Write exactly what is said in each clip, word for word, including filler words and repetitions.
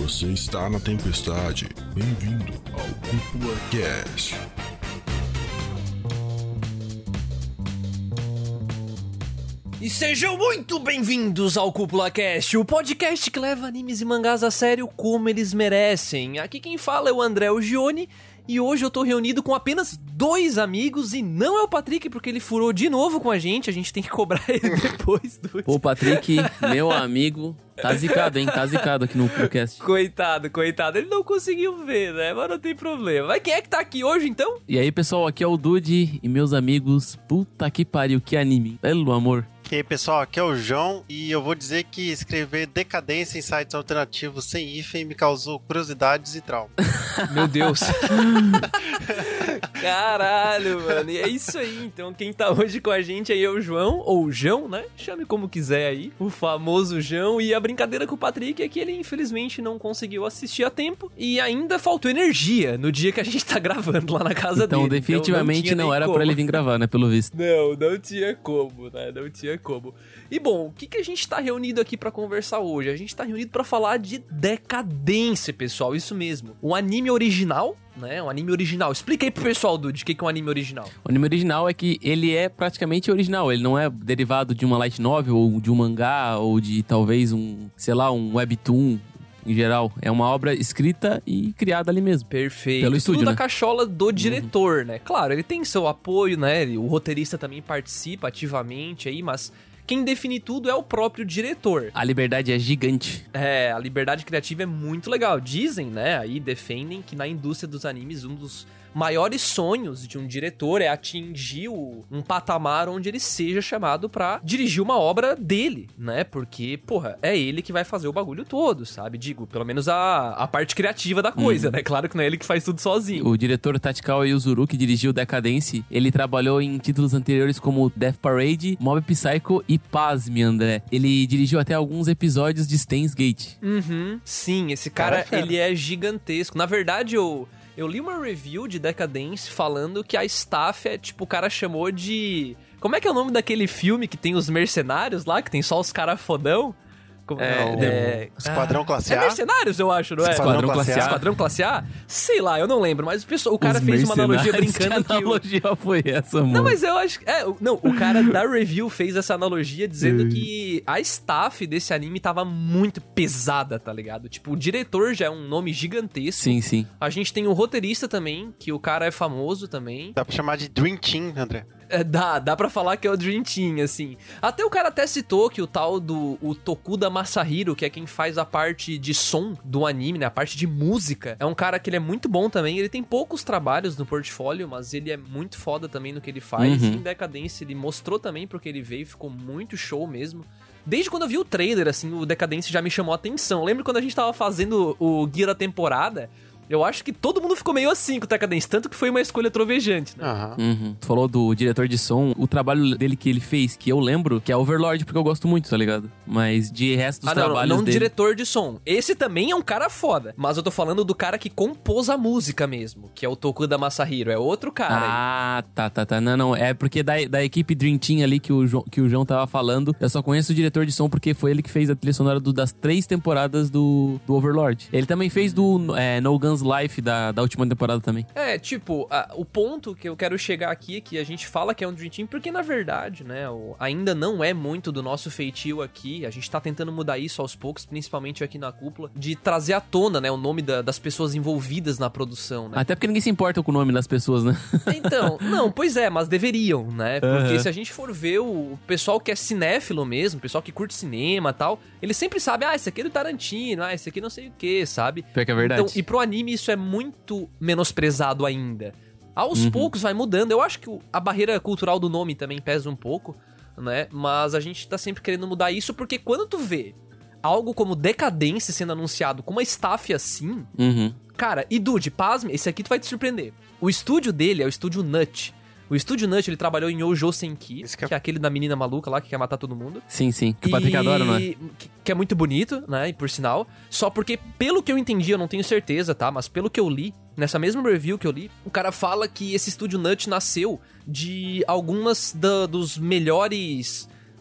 Você está na tempestade. Bem-vindo ao Cúpula Cast. E sejam muito bem-vindos ao Cúpula Cast, o podcast que leva animes e mangás a sério como eles merecem. Aqui quem fala é o André Ogione, e hoje eu tô reunido com apenas dois amigos, e não é o Patrick, porque ele furou de novo com a gente, a gente tem que cobrar ele depois do... Pô, Patrick, meu amigo, tá zicado, hein? Tá zicado aqui no podcast. Coitado, coitado, ele não conseguiu ver, né? Mas não tem problema. Mas quem é que tá aqui hoje, então? E aí, pessoal, aqui é o Dude e meus amigos, puta que pariu, que anime, pelo amor. E aí, pessoal, aqui é o João e eu vou dizer que escrever decadência em sites alternativos sem hífen me causou curiosidades e trauma. Meu Deus. Caralho, mano. E é isso aí, então quem tá hoje com a gente aí é o João, ou o João, né? Chame como quiser aí, o famoso João. E a brincadeira com o Patrick é que ele infelizmente não conseguiu assistir a tempo e ainda faltou energia no dia que a gente tá gravando lá na casa então, dele. Definitivamente então não, não era como. Pra ele vir gravar, né, pelo visto. Não, não tinha como, né? Não tinha como. E bom, o que, que a gente tá reunido aqui pra conversar hoje? A gente tá reunido pra falar de decadência, pessoal, isso mesmo. O anime original, né? Um anime original. Explica aí pro pessoal, Dude, o que, que é um anime original. O anime original é que ele é praticamente original, ele não é derivado de uma light novel, ou de um mangá, ou de talvez um, sei lá, um webtoon. Em geral, é uma obra escrita e criada ali mesmo. Perfeito. Pelo estúdio, Tudo né? da cachola do diretor, uhum. né? Claro, ele tem seu apoio, né? O roteirista também participa ativamente aí, mas quem define tudo é o próprio diretor. A liberdade é gigante. É, a liberdade criativa é muito legal. Dizem, né? Aí defendem que na indústria dos animes, um dos maiores sonhos de um diretor é atingir o, um patamar onde ele seja chamado pra dirigir uma obra dele, né? Porque, porra, é ele que vai fazer o bagulho todo, sabe? Digo, pelo menos a, a parte criativa da coisa, hum. né? Claro que não é ele que faz tudo sozinho. O diretor Tachikawa Yuzuru, que dirigiu Decadence, ele trabalhou em títulos anteriores como Death Parade, Mob Psycho e pasme, André. Ele dirigiu até alguns episódios de Steins Gate. Uhum, sim, esse cara, Caraca. ele é gigantesco. Na verdade, eu... Eu li uma review de Decadence falando que a staff é, tipo, o cara chamou de... Como é que é o nome daquele filme que tem os mercenários lá, que tem só os caras fodão? Como é, é, é, Esquadrão ah, Classe A? É Mercenários, eu acho, não é? Esquadrão, Esquadrão Classe A. Esquadrão Classe A? Sei lá, eu não lembro, mas o, pessoal, o cara Os fez uma analogia brincando que analogia que... O... foi essa, mano? Não, mas eu acho que... É, não, o cara da review fez essa analogia dizendo que a staff desse anime tava muito pesada, tá ligado? Tipo, o diretor já é um nome gigantesco. Sim, sim. A gente tem o roteirista também, que o cara é famoso também. Dá pra chamar de Dream Team, André. É, dá, dá pra falar que é o Dream Team, assim. Até o cara até citou que o tal do o Tokuda Masahiro, que é quem faz a parte de som do anime, né, a parte de música, é um cara que ele é muito bom também. Ele tem poucos trabalhos no portfólio, mas ele é muito foda também no que ele faz. Uhum. E em Decadência ele mostrou também porque ele veio, ficou muito show mesmo. Desde quando eu vi o trailer, assim, o Decadência já me chamou a atenção. Lembro quando a gente tava fazendo o guia da temporada... Eu acho que todo mundo ficou meio assim com o Decadence, tanto que foi uma escolha trovejante, né? Uhum. Uhum. Tu falou do diretor de som, o trabalho dele que ele fez, que eu lembro, que é Overlord, porque eu gosto muito, tá ligado? Mas de resto dos ah, não, trabalhos não, não dele... diretor de som. Esse também é um cara foda, mas eu tô falando do cara que compôs a música mesmo, que é o Tokuda Masahiro, é outro cara. Ah, aí. tá, tá, tá. Não, não, é porque da, da equipe Dream Team ali que o, João, que o João tava falando, eu só conheço o diretor de som porque foi ele que fez a trilha sonora do, das três temporadas do, do Overlord. Ele também fez do é, No Guns Life da da última temporada também. É, tipo, a, o ponto que eu quero chegar aqui é que a gente fala que é um Dream Team porque, na verdade, né, o, ainda não é muito do nosso feitio aqui. A gente tá tentando mudar isso aos poucos, principalmente aqui na Cúpula, de trazer à tona, né, o nome da, das pessoas envolvidas na produção, né? Até porque ninguém se importa com o nome das pessoas, né? Então, não, pois é, mas deveriam, né? Porque uhum. se a gente for ver o pessoal que é cinéfilo mesmo, o pessoal que curte cinema e tal, ele sempre sabe, ah, esse aqui é do Tarantino, ah, esse aqui não sei o que, sabe? Pior que é verdade. Então, e pro anime isso é muito menosprezado ainda. Aos uhum. poucos vai mudando. Eu acho que a barreira cultural do nome também pesa um pouco, né? Mas a gente tá sempre querendo mudar isso, porque quando tu vê algo como Decadência sendo anunciado com uma staff assim, uhum. cara, e Dude, pasme, esse aqui tu vai te surpreender. O estúdio dele é o estúdio Nut. O Estúdio Nut, ele trabalhou em Youjo Senki, que é... que é aquele da menina maluca lá que quer matar todo mundo. Sim, sim. Que o Patrick e... adora, não é? Que, que é muito bonito, né? E por sinal. Só porque, pelo que eu entendi, eu não tenho certeza, tá? Mas pelo que eu li, nessa mesma review que eu li, o cara fala que esse Estúdio Nut nasceu de algumas da, dos melhores...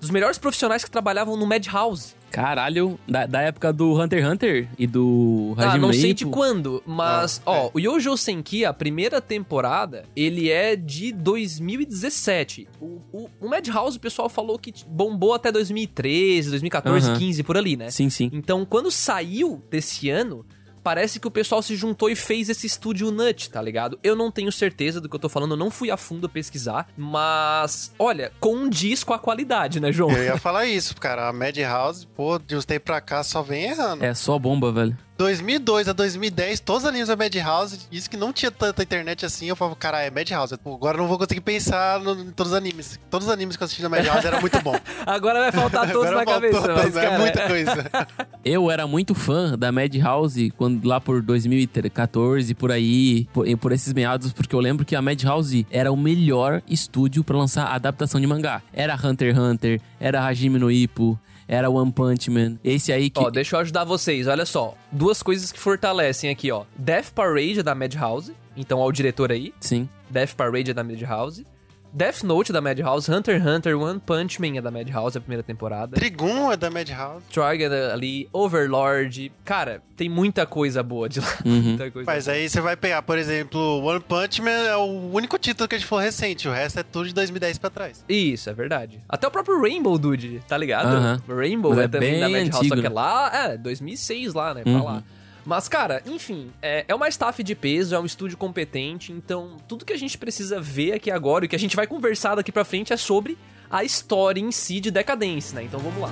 dos melhores profissionais que trabalhavam no Madhouse. Caralho, da, da época do Hunter x Hunter e do Hajime Ah, não no sei Ippo. de quando, mas, Ah, ó, é. o Youjou Senki, a primeira temporada, ele é de dois mil e dezessete. O, o, o Madhouse, o pessoal falou que bombou até dois mil e treze, dois mil e quatorze, Aham. quinze, por ali, né? Sim, sim. Então, quando saiu desse ano, parece que o pessoal se juntou e fez esse estúdio Nut, tá ligado? Eu não tenho certeza do que eu tô falando, eu não fui a fundo pesquisar, mas, olha, condiz com a qualidade, né, João? Eu ia falar isso, cara. A Madhouse, pô, de uns tempos pra cá só vem errando. É só bomba, velho. dois mil e dois a dois mil e dez, todos os animes da Madhouse, isso que não tinha tanta internet assim, eu falava, cara, é Madhouse. Pô, agora eu não vou conseguir pensar no, em todos os animes. Todos os animes que eu assisti na Madhouse eram muito bom. Agora vai faltar todos Agora na faltou cabeça, todos, mas, é cara, muita coisa. Eu era muito fã da Madhouse quando lá por dois mil e quatorze, por aí, por, por esses meados, porque eu lembro que a Madhouse era o melhor estúdio pra lançar adaptação de mangá. Era Hunter x Hunter, era Hajime no Ippo, era One Punch Man. Esse aí que... Ó, deixa eu ajudar vocês, olha só. Duas coisas que fortalecem aqui, ó. Death Parade é da Madhouse, então ó o diretor aí. Sim. Death Parade é da Madhouse. Death Note é da Madhouse. Hunter x Hunter, One Punch Man é da Madhouse, a primeira temporada. Trigun é da Madhouse. Trigun é ali, Overlord. Cara, tem muita coisa boa de lá. Uhum. Muita coisa Mas aí você vai pegar, por exemplo, One Punch Man é o único título que a gente falou recente, o resto é tudo de dois mil e dez pra trás. Isso, é verdade. Até o próprio Rainbow, dude, tá ligado? Aham. Rainbow Mas é, é também bem da Madhouse, antigo, só que né? lá, é, dois mil e seis lá, né, pra Uhum. lá. Mas, cara, enfim, é, é uma staff de peso, é um estúdio competente, então tudo que a gente precisa ver aqui agora e que a gente vai conversar daqui pra frente é sobre a história em si de Decadence, né? Então vamos lá.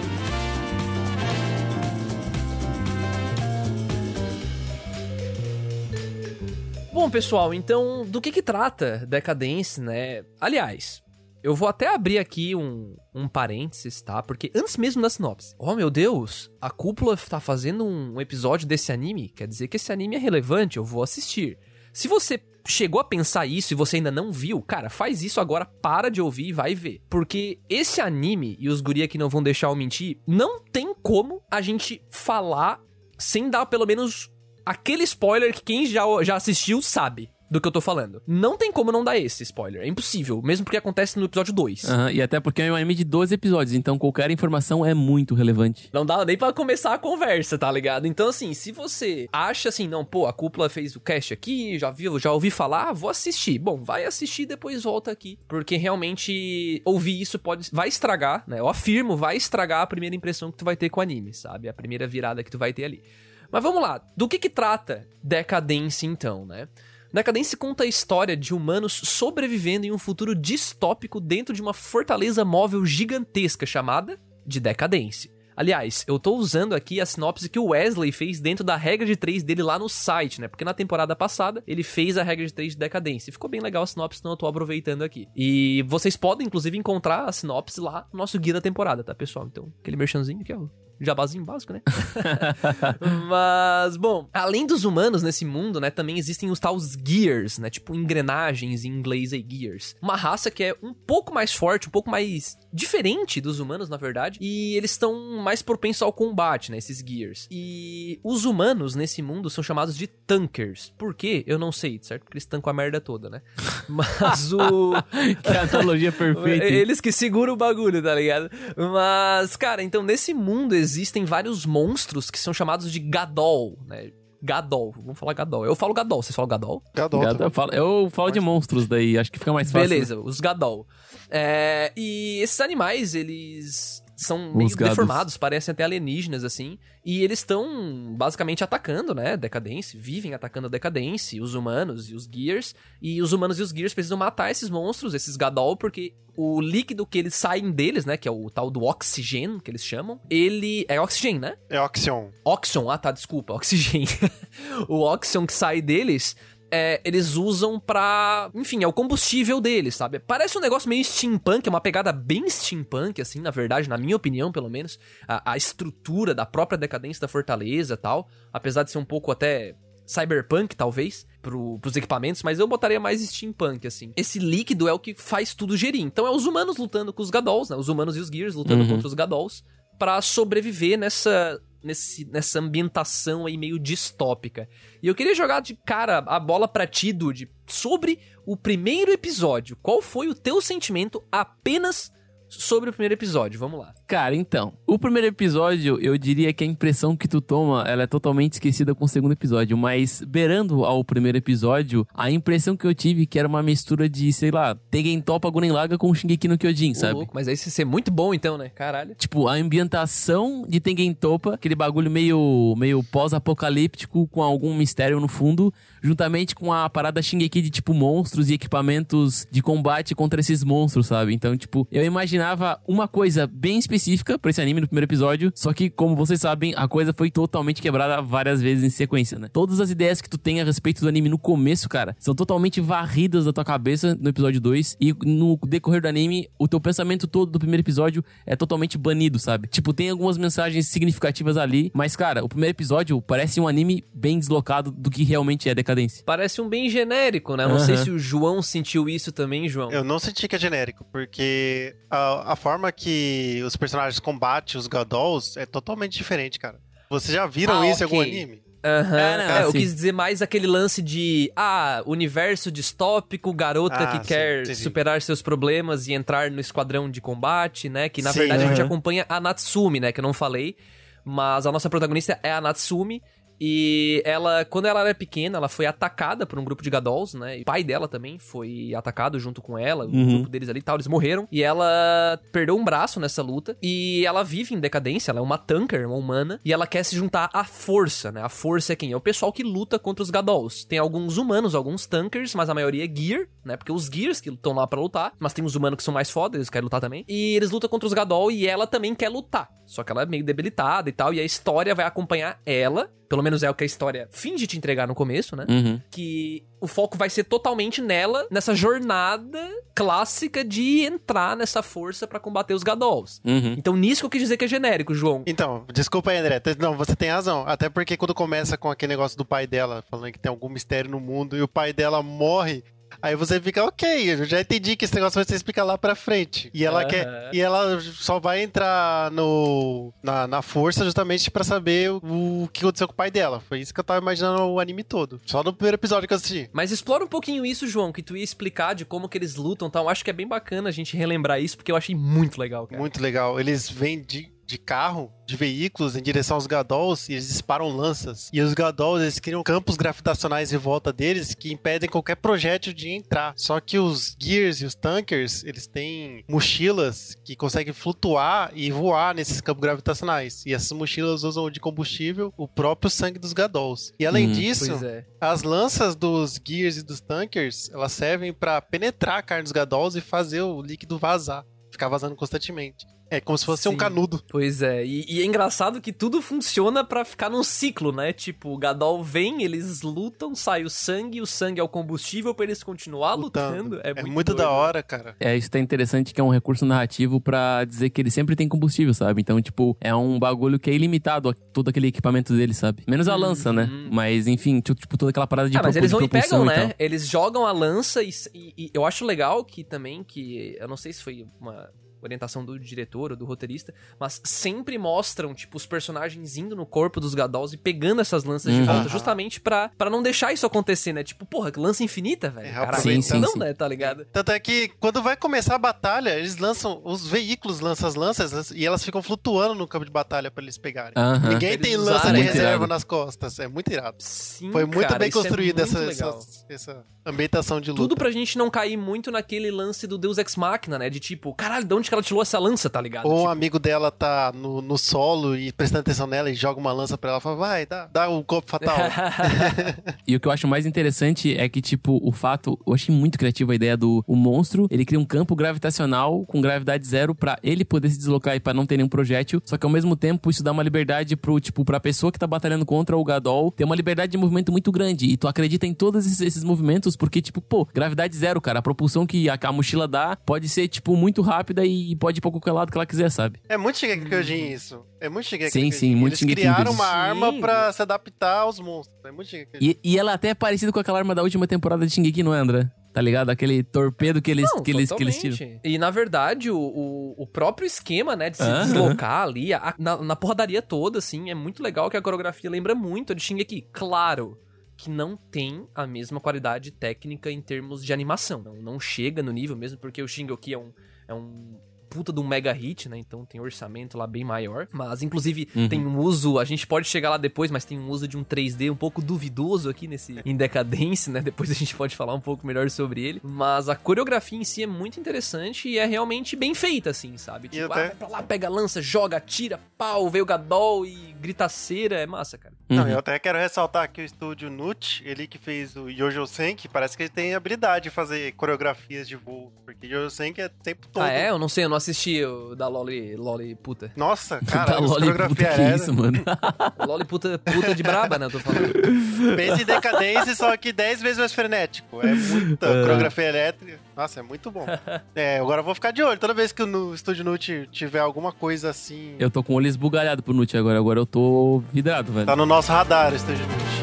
Bom, pessoal, então do que que trata Decadence, né? Aliás, eu vou até abrir aqui um, um parênteses, tá? Porque antes mesmo da sinopse. Oh, meu Deus, a Cúpula tá fazendo um episódio desse anime? Quer dizer que esse anime é relevante, eu vou assistir. Se você chegou a pensar isso e você ainda não viu, cara, faz isso agora, para de ouvir e vai ver. Porque esse anime, e os guri aqui não vão deixar eu mentir, não tem como a gente falar sem dar pelo menos aquele spoiler que quem já, já assistiu sabe do que eu tô falando. Não tem como não dar esse spoiler. É impossível. Mesmo porque acontece no episódio dois. Aham, e até porque é um anime de doze episódios, então qualquer informação é muito relevante. Não dá nem pra começar a conversa, tá ligado? Então, assim, se você acha assim, não, pô, a Cúpula fez o cast aqui, já viu, já ouvi falar, vou assistir. Bom, vai assistir e depois volta aqui. Porque realmente ouvir isso pode... vai estragar, né? Eu afirmo, vai estragar a primeira impressão que tu vai ter com o anime, sabe? A primeira virada que tu vai ter ali. Mas vamos lá. Do que que trata Decadence, então, né? Decadence conta a história de humanos sobrevivendo em um futuro distópico dentro de uma fortaleza móvel gigantesca chamada de Decadence. Aliás, eu tô usando aqui a sinopse que o Wesley fez dentro da regra de três dele lá no site, né? Porque na temporada passada ele fez a regra de três de Decadence. Ficou bem legal a sinopse, então eu tô aproveitando aqui. E vocês podem, inclusive, encontrar a sinopse lá no nosso guia da temporada, tá, pessoal? Então, aquele merchanzinho aqui, ó. Jabazinho básico, né? Mas, bom, além dos humanos nesse mundo, né, também existem os tais Gears, né? Tipo engrenagens em inglês aí, Gears. Uma raça que é um pouco mais forte, um pouco mais diferente dos humanos, na verdade. E eles estão mais propensos ao combate, né? Esses Gears. E os humanos nesse mundo são chamados de Tankers. Por quê? Eu não sei, certo? Porque eles tancam a merda toda, né? Mas o... Que analogia perfeita. hein? Eles que seguram o bagulho, tá ligado? Mas, cara, então nesse mundo existem vários monstros que são chamados de Gadol, né? Gadol, vamos falar Gadol. Eu falo Gadol, vocês falam Gadol? Gadol. Obrigado, Eu falo, eu falo de monstros daí, acho que fica mais fácil. Beleza, os Gadol. É, e esses animais, eles são meio Os gados. deformados, parecem até alienígenas, assim. E eles estão basicamente atacando, né, Decadence, vivem atacando a Decadence, os humanos e os Gears. E os humanos e os Gears precisam matar esses monstros, esses Gadol, porque o líquido que eles saem deles, né, que é o tal do oxigênio, que eles chamam, ele... É oxigênio, né? É Oxion. Oxion, ah tá, desculpa, oxigênio. O Oxion que sai deles... É, eles usam pra... Enfim, é o combustível deles, sabe? Parece um negócio meio steampunk, é uma pegada bem steampunk, assim, na verdade, na minha opinião, pelo menos. A, a estrutura da própria Decadência da Fortaleza e tal. Apesar de ser um pouco até cyberpunk, talvez, pro, pros equipamentos, mas eu botaria mais steampunk, assim. Esse líquido é o que faz tudo gerir. Então é os humanos lutando com os Gadols, né? Os humanos e os Gears lutando Uhum. contra os Gadols pra sobreviver nessa... Nesse, nessa ambientação aí meio distópica. E eu queria jogar de cara a bola pra ti, Dude, sobre o primeiro episódio. Qual foi o teu sentimento apenas sobre o primeiro episódio. Vamos lá. Cara, então, o primeiro episódio, eu diria que a impressão que tu toma, ela é totalmente esquecida com o segundo episódio, mas beirando ao primeiro episódio, a impressão que eu tive que era uma mistura de, sei lá, Tengen Toppa Gurren Lagann com Shingeki no Kyojin, Ô, sabe? louco, mas aí você ser muito bom então, né? Caralho. Tipo, a ambientação de Tengen Toppa, aquele bagulho meio, meio pós-apocalíptico com algum mistério no fundo, juntamente com a parada Shingeki de, tipo, monstros e equipamentos de combate contra esses monstros, sabe? Então, tipo, eu imaginava uma coisa bem específica pra esse anime no primeiro episódio, só que, como vocês sabem, a coisa foi totalmente quebrada várias vezes em sequência, né? Todas as ideias que tu tem a respeito do anime no começo, cara, são totalmente varridas da tua cabeça no episódio dois, e no decorrer do anime, o teu pensamento todo do primeiro episódio é totalmente banido, sabe? Tipo, tem algumas mensagens significativas ali, mas, cara, o primeiro episódio parece um anime bem deslocado do que realmente é decadência. Parece um bem genérico, né? Não Aham. sei se o João sentiu isso também, João. Eu não senti que é genérico, porque a, a forma que os personagens combatem os Gadols é totalmente diferente, cara. Vocês já viram Ah, isso em algum ok. anime? Aham. É, não, É, eu assim. quis dizer mais aquele lance de, ah, universo distópico, garota Ah, que sim, quer entendi. superar seus problemas e entrar no esquadrão de combate, né? Que na Sim, verdade a gente aham. acompanha a Natsumi, né? Que eu não falei, mas a nossa protagonista é a Natsumi. E ela, quando ela era pequena, ela foi atacada por um grupo de Gadols, né? E o pai dela também foi atacado junto com ela, o Uhum. grupo deles ali e tal, eles morreram. E ela perdeu um braço nessa luta. E ela vive em decadência, ela é uma tanker, uma humana. E ela quer se juntar à força, né? A força é quem? É o pessoal que luta contra os Gadols. Tem alguns humanos, alguns tankers, mas a maioria é Gear, né? Porque os Gears que estão lá pra lutar. Mas tem os humanos que são mais foda, eles querem lutar também. E eles lutam contra os Gadol e ela também quer lutar. Só que ela é meio debilitada e tal. E a história vai acompanhar ela. Pelo menos é o que a história finge te entregar no começo, né? Uhum. Que o foco vai ser totalmente nela, nessa jornada clássica de entrar nessa força pra combater os Gadols. Uhum. Então nisso que eu quis dizer que é genérico, João. Então, desculpa aí, André. Não, você tem razão. Até porque quando começa com aquele negócio do pai dela, falando que tem algum mistério no mundo, e o pai dela morre, aí você fica, ok, eu já entendi que esse negócio vai ser explicar lá pra frente. E ela Aham. quer. E ela só vai entrar no, na, na força justamente pra saber o, o que aconteceu com o pai dela. Foi isso que eu tava imaginando o anime todo. Só no primeiro episódio que eu assisti. Mas explora um pouquinho isso, João, que tu ia explicar de como que eles lutam e tal. Eu acho que é bem bacana a gente relembrar isso, porque eu achei muito legal, cara. Muito legal. Eles vêm de, de carro, de veículos, em direção aos Gadols e eles disparam lanças. E os Gadols, eles criam campos gravitacionais em volta deles que impedem qualquer projétil de entrar. Só que os Gears e os Tankers, eles têm mochilas que conseguem flutuar e voar nesses campos gravitacionais. E essas mochilas usam de combustível o próprio sangue dos Gadols. E além Hum, disso, Pois é. as lanças dos Gears e dos Tankers, elas servem pra penetrar a carne dos Gadols e fazer o líquido vazar. Ficar vazando constantemente. É como se fosse um Sim. canudo. Pois é, e, e é engraçado que tudo funciona pra ficar num ciclo, né? Tipo, o Gadol vem, eles lutam, sai o sangue, o sangue é o combustível pra eles continuar lutando. É, É muito, muito doido, da né? hora, cara. É, isso tá interessante que é um recurso narrativo pra dizer que ele sempre tem combustível, sabe? Então, tipo, é um bagulho que é ilimitado a todo aquele equipamento dele, sabe? Menos a lança, né? Mas, enfim, tipo, tipo, toda aquela parada de Ah, mas propu- eles de vão e propulsão pegam, e né? tal. Eles jogam a lança e, e- e eu acho legal que também, que eu não sei se foi uma orientação do diretor ou do roteirista, mas sempre mostram, tipo, os personagens indo no corpo dos Gadols e pegando essas lanças de Uhum. volta, Aham. justamente pra, pra não deixar isso acontecer, né? Tipo, porra, lança infinita, velho. É, Caralho, sim, sim, não, sim. né? Tá ligado? Tanto é que quando vai começar a batalha, eles lançam, os veículos lançam as lanças e elas ficam flutuando no campo de batalha pra eles pegarem. Aham. Ninguém Eles tem lança usarem, de muito reserva irado. nas costas. É muito irado. Sim, Foi muito cara, bem isso é construída muito essa, legal. essa, essa ambientação de luta. Tudo pra gente não cair muito naquele lance do Deus Ex Machina, né? De tipo, caralho, de onde que ela tirou essa lança, tá ligado? Ou um Tipo, amigo dela tá no, no solo e prestando atenção nela e joga uma lança pra ela e fala, vai, dá, dá o golpe fatal. E o que eu acho mais interessante é que, tipo, o fato... Eu achei muito criativa a ideia do o monstro. Ele cria um campo gravitacional com gravidade zero pra ele poder se deslocar e pra não ter nenhum projétil. Só que, ao mesmo tempo, isso dá uma liberdade pro, tipo, pra pessoa que tá batalhando contra o Gadol ter uma liberdade de movimento muito grande. E tu acredita em todos esses, esses movimentos porque, tipo, pô, gravidade zero, cara. A propulsão que a, a mochila dá pode ser, tipo, muito rápida e pode ir pra qualquer lado que ela quiser, sabe? É muito Shingeki no Kyojin isso. É muito Shingeki Sim, no sim, Kyojin. muito Eles Shingeki no criaram Kyojin. uma arma Sim. pra se adaptar aos monstros. É muito Shingeki no Kyojin. E, e ela até é parecida com aquela arma da última temporada de Shingeki, não é, André? Tá ligado? Aquele torpedo que eles, Não, que eles, que eles tiram. totalmente. E, na verdade, o, o, o próprio esquema, né, de se Aham. deslocar ali, a- na, na porradaria toda, assim, é muito legal que a coreografia lembra muito a de Shingeki. Claro que não tem a mesma qualidade técnica em termos de animação. Não, não chega no nível mesmo, porque o Shingeki é um... É um puta de um mega hit, né? Então tem orçamento lá bem maior. Mas, inclusive, Uhum. tem um uso... A gente pode chegar lá depois, mas tem um uso de um três D um pouco duvidoso aqui nesse em Decadence, né? Depois a gente pode falar um pouco melhor sobre ele. Mas a coreografia em si é muito interessante e é realmente bem feita, assim, sabe? Tipo, até- ah, vai pra lá, pega a lança, joga, atira, pau, veio o Gadol e grita cera. É massa, cara. Não, Uhum. eu até quero ressaltar aqui o estúdio Nut, ele que fez o Yojo Senki, parece que ele tem habilidade de fazer coreografias de voo, porque Yojo Senki é o tempo todo. Ah, é? Eu não sei, eu não assisti o da Loli, Loli puta. Nossa, Tá cara, as loli, puta, coreografias que aéreas. isso, mano. Loli puta, puta de braba, né? Eu tô falando. Pensa em Decadence, só que dez vezes mais frenético. É muita coreografia elétrica. Nossa, é muito bom. É, agora eu vou ficar de olho. Toda vez que no Estúdio Nut tiver alguma coisa assim... Eu tô com o olho esbugalhado pro Nut agora. Agora eu tô vidrado, velho. Tá no nosso radar o Estúdio Nut.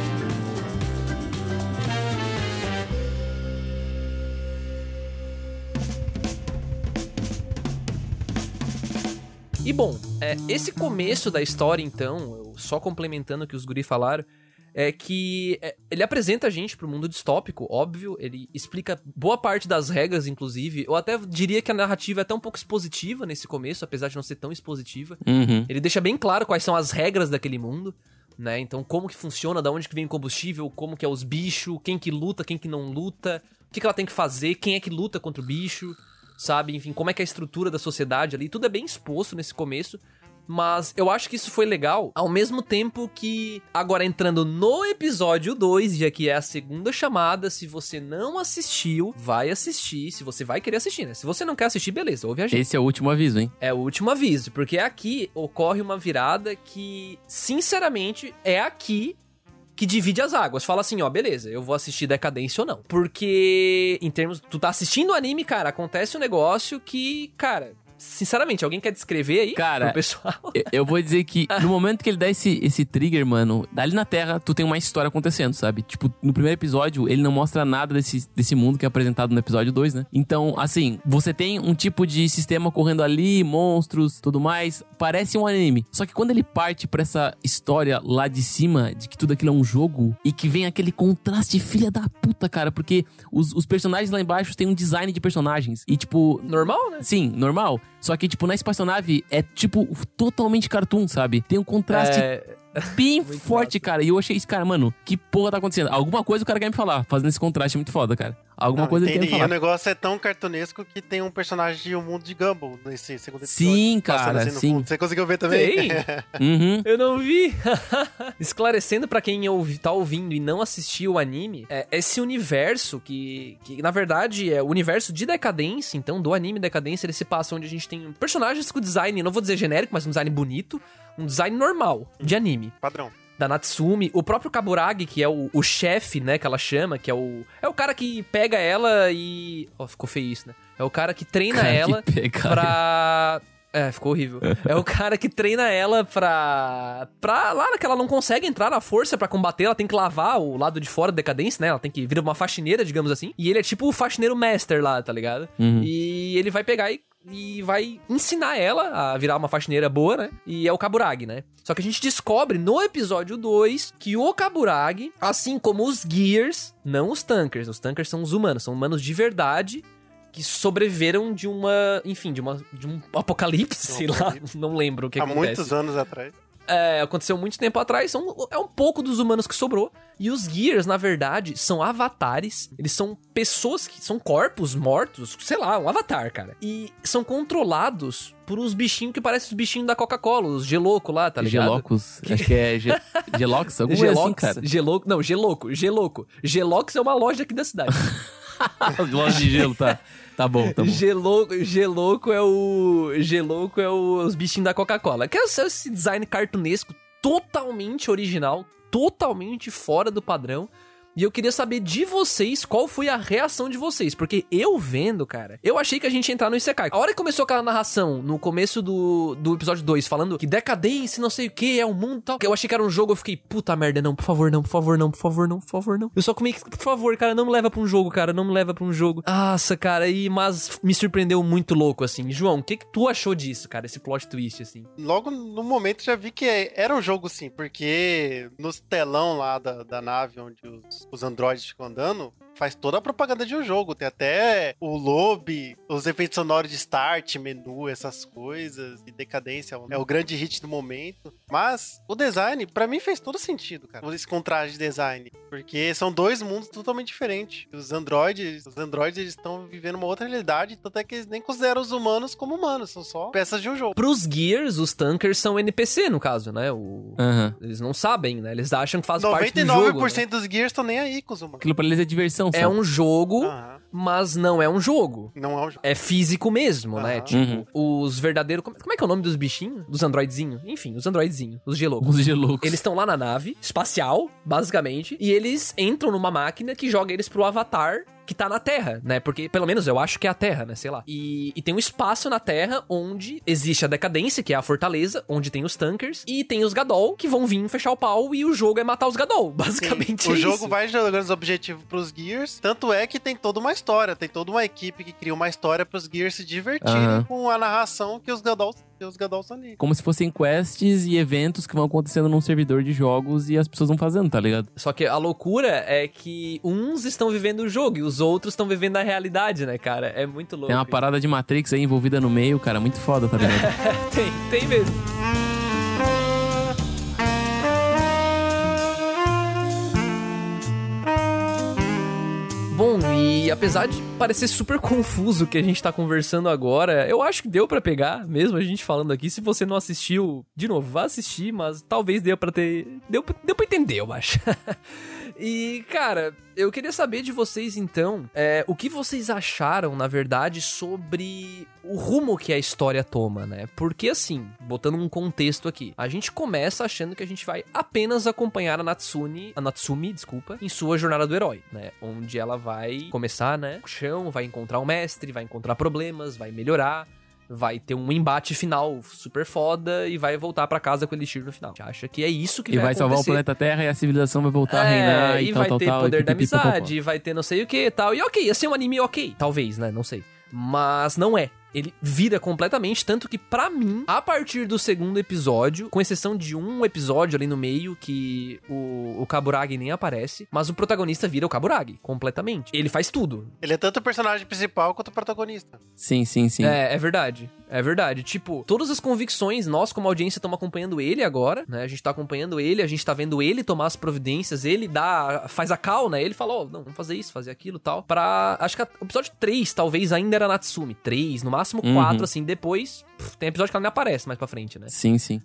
E bom, é, esse começo da história, então, eu só complementando o que os guri falaram, é que é, ele apresenta a gente pro mundo distópico, óbvio, ele explica boa parte das regras, inclusive. Eu até diria que a narrativa é até um pouco expositiva nesse começo, apesar de não ser tão expositiva. Uhum. Ele deixa bem claro quais são as regras daquele mundo, né? Então, como que funciona, da onde que vem o combustível, como que é os bichos, quem que luta, quem que não luta, o que que ela tem que fazer, quem é que luta contra o bicho, sabe? Enfim, como é que é a estrutura da sociedade ali, tudo é bem exposto nesse começo. Mas eu acho que isso foi legal, ao mesmo tempo que, agora entrando no episódio dois, já que é a segunda chamada, se você não assistiu, vai assistir, se você vai querer assistir, né? Se você não quer assistir, beleza, ouve a gente. Esse é o último aviso, hein? É o último aviso, porque aqui ocorre uma virada que, sinceramente, é aqui que divide as águas. Fala assim, ó, beleza, eu vou assistir Decadência ou não. Porque, em termos... Tu tá assistindo o anime, cara, acontece um negócio que, cara... Sinceramente, alguém quer descrever aí Cara, pro pessoal? Eu- Eu vou dizer que no momento que ele dá esse, esse trigger, mano, dali na Terra, tu tem uma história acontecendo, sabe? Tipo, no primeiro episódio, ele não mostra nada desse, desse mundo que é apresentado no episódio dois, né? Então, assim, você tem um tipo de sistema correndo ali, monstros, tudo mais. Parece um anime. Só que quando ele parte pra essa história lá de cima, de que tudo aquilo é um jogo, e que vem aquele contraste filha da puta, cara, porque os, os personagens lá embaixo têm um design de personagens. E, tipo, Normal, né? sim, normal. Só que, tipo, na espaçonave é, tipo, totalmente cartoon, sabe? Tem um contraste É... bem muito forte, massa. cara. E eu achei isso, cara, mano, que porra tá acontecendo? Alguma coisa o cara quer me falar, fazendo esse contraste muito foda, cara. Alguma Não, coisa ele quer me entendi. E o falar. negócio é tão cartunesco que tem um personagem de Um Mundo de Gumball nesse segundo episódio. Sim, passando cara, assim no sim. fundo. Você conseguiu ver também? Tem? Uhum. Eu não vi. Esclarecendo pra quem ouvi, tá ouvindo e não assistiu o anime, é esse universo que, que, na verdade, é o universo de Decadência, então, do anime Decadência, ele se passa onde a gente tem personagens com design, não vou dizer genérico, mas um design bonito, um design normal, de anime. Padrão. Da Natsumi, o próprio Kaburagi, que é o, o chefe, né, que ela chama, que é o... É o cara que pega ela e... Ó, ficou feio isso, né? É o cara que treina Cara, que ela pecado. pra... É, ficou horrível. É o cara que treina ela pra... Pra lá que ela não consegue entrar na força pra combater, ela tem que lavar o lado de fora da Decadência, né? Ela tem que virar uma faxineira, digamos assim. E ele é tipo o faxineiro master lá, tá ligado? Uhum. E ele vai pegar e e vai ensinar ela a virar uma faxineira boa, né? E é o Kaburagi, né? Só que a gente descobre no episódio dois que o Kaburagi, assim como os Gears, não os Tankers, os Tankers são os humanos, são humanos de verdade que sobreviveram de uma, enfim, de, uma, de um apocalipse, Um sei apocalipse. lá, não lembro o que Há acontece. muitos anos atrás. É, aconteceu muito tempo atrás, são, é um pouco dos humanos que sobrou. E os Gears, na verdade, são avatares. Eles são pessoas que são corpos mortos, sei lá, um avatar, cara. E são controlados por uns bichinhos que parecem os bichinhos da Coca-Cola, os Geloco lá, tá ligado? Gelocos. Acho que é Ge- Gelox, alguma coisa assim, Gelox, cara. Geloco, não, Geloco, Geloco. Gelox é uma loja aqui da cidade. Loja de gelo, tá. Tá bom, tá bom. Geloco, Geloco é o. Geloco é o, os bichinhos da Coca-Cola. Que é esse design cartunesco totalmente original, totalmente fora do padrão. E eu queria saber de vocês qual foi a reação de vocês. Porque eu vendo, cara, eu achei que a gente ia entrar no Isekai. A hora que começou aquela narração, no começo do, do episódio dois, falando que decadência, não sei o que, é o mundo e tal. Eu achei que era um jogo, eu fiquei, puta merda, não, por favor, não, por favor, não, por favor, não, por favor, não. Eu só comi, por favor, cara, não me leva pra um jogo, cara, não me leva pra um jogo. Nossa, cara, e, mas me surpreendeu muito louco, assim. João, o que que tu achou disso, cara, esse plot twist, assim? Logo no momento já vi que era um jogo sim, porque nos telão lá da, da nave onde os, os androides ficam andando, faz toda a propaganda de um jogo. Tem até o lobby, os efeitos sonoros de start, menu, essas coisas, e decadência. É o grande hit do momento. Mas o design, pra mim, fez todo sentido, cara. Esse contraste de design. Porque são dois mundos totalmente diferentes. Os androides, os androides, eles estão vivendo uma outra realidade, tanto é que eles nem consideram os humanos como humanos, são só peças de um jogo. Pros Gears, os tankers são N P C, no caso, né? O... Uhum. Eles não sabem, né? Eles acham que faz parte noventa e do nove jogo. por cento né? dos Gears estão nem aí com os humanos. Aquilo pra eles é diversão, É sabe? um jogo, Aham. mas não é um jogo. Não é um jogo. É físico mesmo, né? Aham. Tipo, os verdadeiros... Como como é que é o nome dos bichinhos? Dos androidezinhos? Enfim, os androidezinhos. Os G-Loucos. Os geloucos. Eles estão lá na nave espacial, basicamente, e eles entram numa máquina que joga eles pro avatar que tá na Terra, né? Porque, pelo menos, eu acho que é a Terra, né? Sei lá. E, e tem um espaço na Terra onde existe a decadência, que é a fortaleza, onde tem os tankers, e tem os Gadol, que vão vir fechar o pau, e o jogo é matar os Gadol. Basicamente Sim. é O jogo isso. vai jogando os objetivos pros Gears, tanto é que tem toda uma história, tem toda uma equipe que cria uma história pros Gears se divertirem Aham. com a narração que os Gadol, que os Gadol são ali. Como se fossem quests e eventos que vão acontecendo num servidor de jogos e as pessoas vão fazendo, tá ligado? Só que a loucura é que uns estão vivendo o jogo e os outros estão vivendo a realidade, né, cara? É muito louco. Tem uma parada de Matrix aí envolvida no meio, cara, muito foda, tá ligado? tem, tem mesmo. Bom, e apesar de parecer super confuso o que a gente tá conversando agora, eu acho que deu pra pegar, mesmo a gente falando aqui. Se você não assistiu, de novo, vá assistir, mas talvez deu pra ter... Deu, deu pra entender, eu acho. E, cara, eu queria saber de vocês, então, é, o que vocês acharam, na verdade, sobre o rumo que a história toma, né? Porque, assim, botando um contexto aqui, a gente começa achando que a gente vai apenas acompanhar a Natsune, a Natsumi, desculpa, em sua jornada do herói, né? Onde ela vai começar, né, no chão, vai encontrar o mestre, vai encontrar problemas, vai melhorar, vai ter um embate final super foda e vai voltar pra casa com o Elixir no final. A gente acha que é isso que E vai vai salvar o acontecer. planeta Terra e a civilização vai voltar a É, reinar e, e tal, vai tal, ter tal. poder e da pipipopopó. amizade, vai ter não sei o que e tal. E ok, ia ser um anime ok. Talvez, né? Não sei. Mas não é. Ele vira completamente, tanto que pra mim, a partir do segundo episódio, com exceção de um episódio ali no meio que o, o Kaburagi nem aparece, mas o protagonista vira o Kaburagi, completamente. Ele faz tudo. Ele é tanto o personagem principal quanto o protagonista. Sim, sim, sim. É, é verdade. É verdade. Tipo, todas as convicções, nós como audiência estamos acompanhando ele agora, né? A gente tá acompanhando ele, a gente tá vendo ele tomar as providências, ele dá, faz a call, né? Ele fala, ó, oh, não, vamos fazer isso, fazer aquilo e tal. Pra, acho que o episódio três talvez ainda era Natsumi. três, no máximo quatro, Uhum. assim, depois pff, tem episódio que ela nem aparece mais pra frente, né? Sim, sim.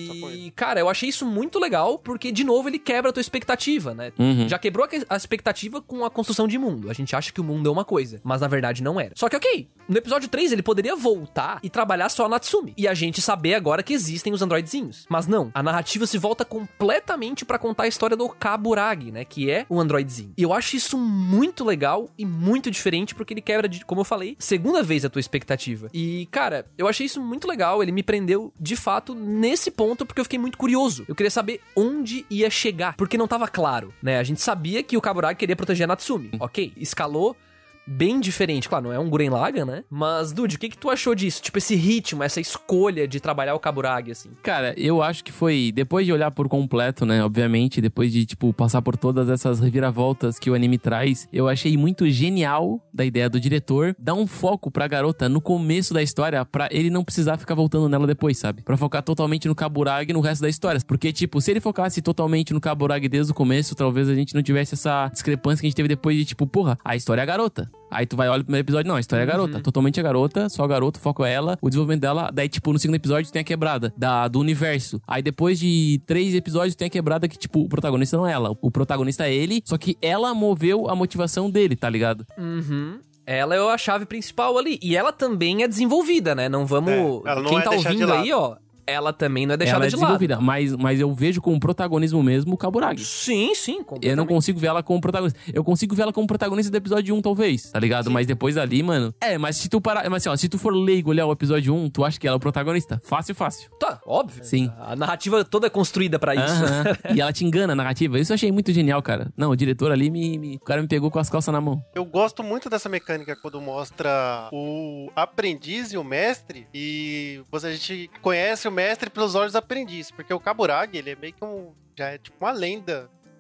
E, cara, eu achei isso muito legal, porque, de novo, ele quebra a tua expectativa, né? Uhum. Já quebrou a que- a expectativa com a construção de mundo. A gente acha que o mundo é uma coisa, mas na verdade não era. Só que, ok, no episódio três ele poderia voltar e trabalhar só a Natsumi. E a gente saber agora que existem os androidezinhos. Mas não, a narrativa se volta completamente pra contar a história do Kaburagi, né? Que é o androidezinho. E eu acho isso muito legal e muito diferente, porque ele quebra, de, como eu falei, segunda vez a tua expectativa. E, cara, eu achei isso muito legal. Ele me prendeu, de fato, nesse ponto, porque eu fiquei muito curioso. Eu queria saber onde ia chegar, porque não tava claro, né? A gente sabia que o Kaburagi queria proteger a Natsumi. Ok, escalou bem diferente. Claro, não é um Gurren Lagann, né? Mas, Dude, o que que tu achou disso? Tipo, esse ritmo, essa escolha de trabalhar o Kaburagi, assim. Cara, eu acho que foi, depois de olhar por completo, né, obviamente, depois de, tipo, passar por todas essas reviravoltas que o anime traz, eu achei muito genial da ideia do diretor dar um foco pra garota no começo da história, pra ele não precisar ficar voltando nela depois, sabe? Pra focar totalmente no Kaburagi e no resto da história. Porque, tipo, se ele focasse totalmente no Kaburagi desde o começo, talvez a gente não tivesse essa discrepância que a gente teve depois de, tipo, porra, a história é a garota. Aí tu vai olha o primeiro episódio, não, a história é a garota. Uhum. Totalmente a garota, só a garota, foco é ela, o desenvolvimento dela. Daí, tipo, no segundo episódio tem a quebrada da, do universo. Aí depois de três episódios tem a quebrada que, tipo, o protagonista não é ela. O protagonista é ele, só que ela moveu a motivação dele, tá ligado? Uhum. Ela é a chave principal ali. E ela também é desenvolvida, né? Não vamos... É, ela não Quem é tá deixada de ouvindo lado. aí, ó... Ela também não é deixada ela é de lado. desenvolvida, mas, mas eu vejo como protagonismo mesmo o Kaburagi. Sim, sim. Eu não consigo ver ela como protagonista. Eu consigo ver ela como protagonista do episódio um, talvez, tá ligado? Sim. Mas depois dali, mano... É, mas se tu parar... Mas assim, ó, se tu for leigo olhar o episódio um, tu acha que ela é o protagonista? Fácil, fácil. Tá, óbvio. Sim. A narrativa toda é construída pra isso. Aham. E ela te engana a narrativa. Isso eu achei muito genial, cara. Não, o diretor ali, me, me... o cara me pegou com as calças na mão. Eu gosto muito dessa mecânica quando mostra o aprendiz e o mestre, e você, a gente conhece o mestre pelos olhos do aprendiz, porque o Kaburagi, ele é meio que um... já é tipo uma lenda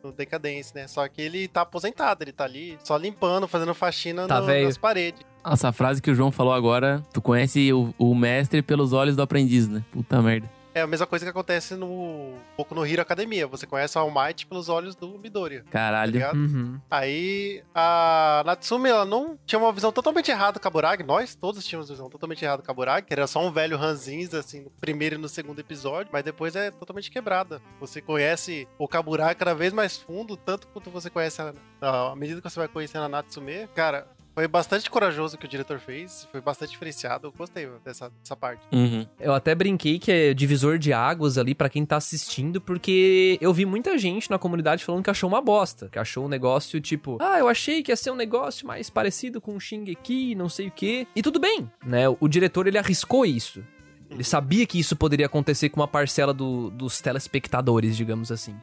no Decadence, né? Só que ele tá aposentado, ele tá ali só limpando, fazendo faxina Tá no, velho. nas paredes. Essa frase que o João falou agora, tu conhece o, o mestre pelos olhos do aprendiz, né? Puta merda. É a mesma coisa que acontece no, um pouco no Hero Academia. Você conhece o All Might pelos olhos do Midoriya. Tá Caralho. ligado? Uhum. Aí a Natsumi, ela não tinha uma visão totalmente errada do Kaburagi. Nós todos tínhamos uma visão totalmente errada do Kaburagi, que era só um velho ranzinza, assim, no primeiro e no segundo episódio, mas depois é totalmente quebrada. Você conhece o Kaburagi cada vez mais fundo, tanto quanto você conhece a, a, à medida que você vai conhecendo a Natsume. Cara, foi bastante corajoso o que o diretor fez, foi bastante diferenciado. Eu gostei dessa, dessa parte. Uhum. Eu até brinquei que é divisor de águas ali pra quem tá assistindo, porque eu vi muita gente na comunidade falando que achou uma bosta, que achou um negócio tipo, ah, eu achei que ia ser um negócio mais parecido com o Shingeki, não sei o quê. E tudo bem, né? O diretor, ele arriscou isso. Ele sabia que isso poderia acontecer com uma parcela do, dos telespectadores, digamos assim.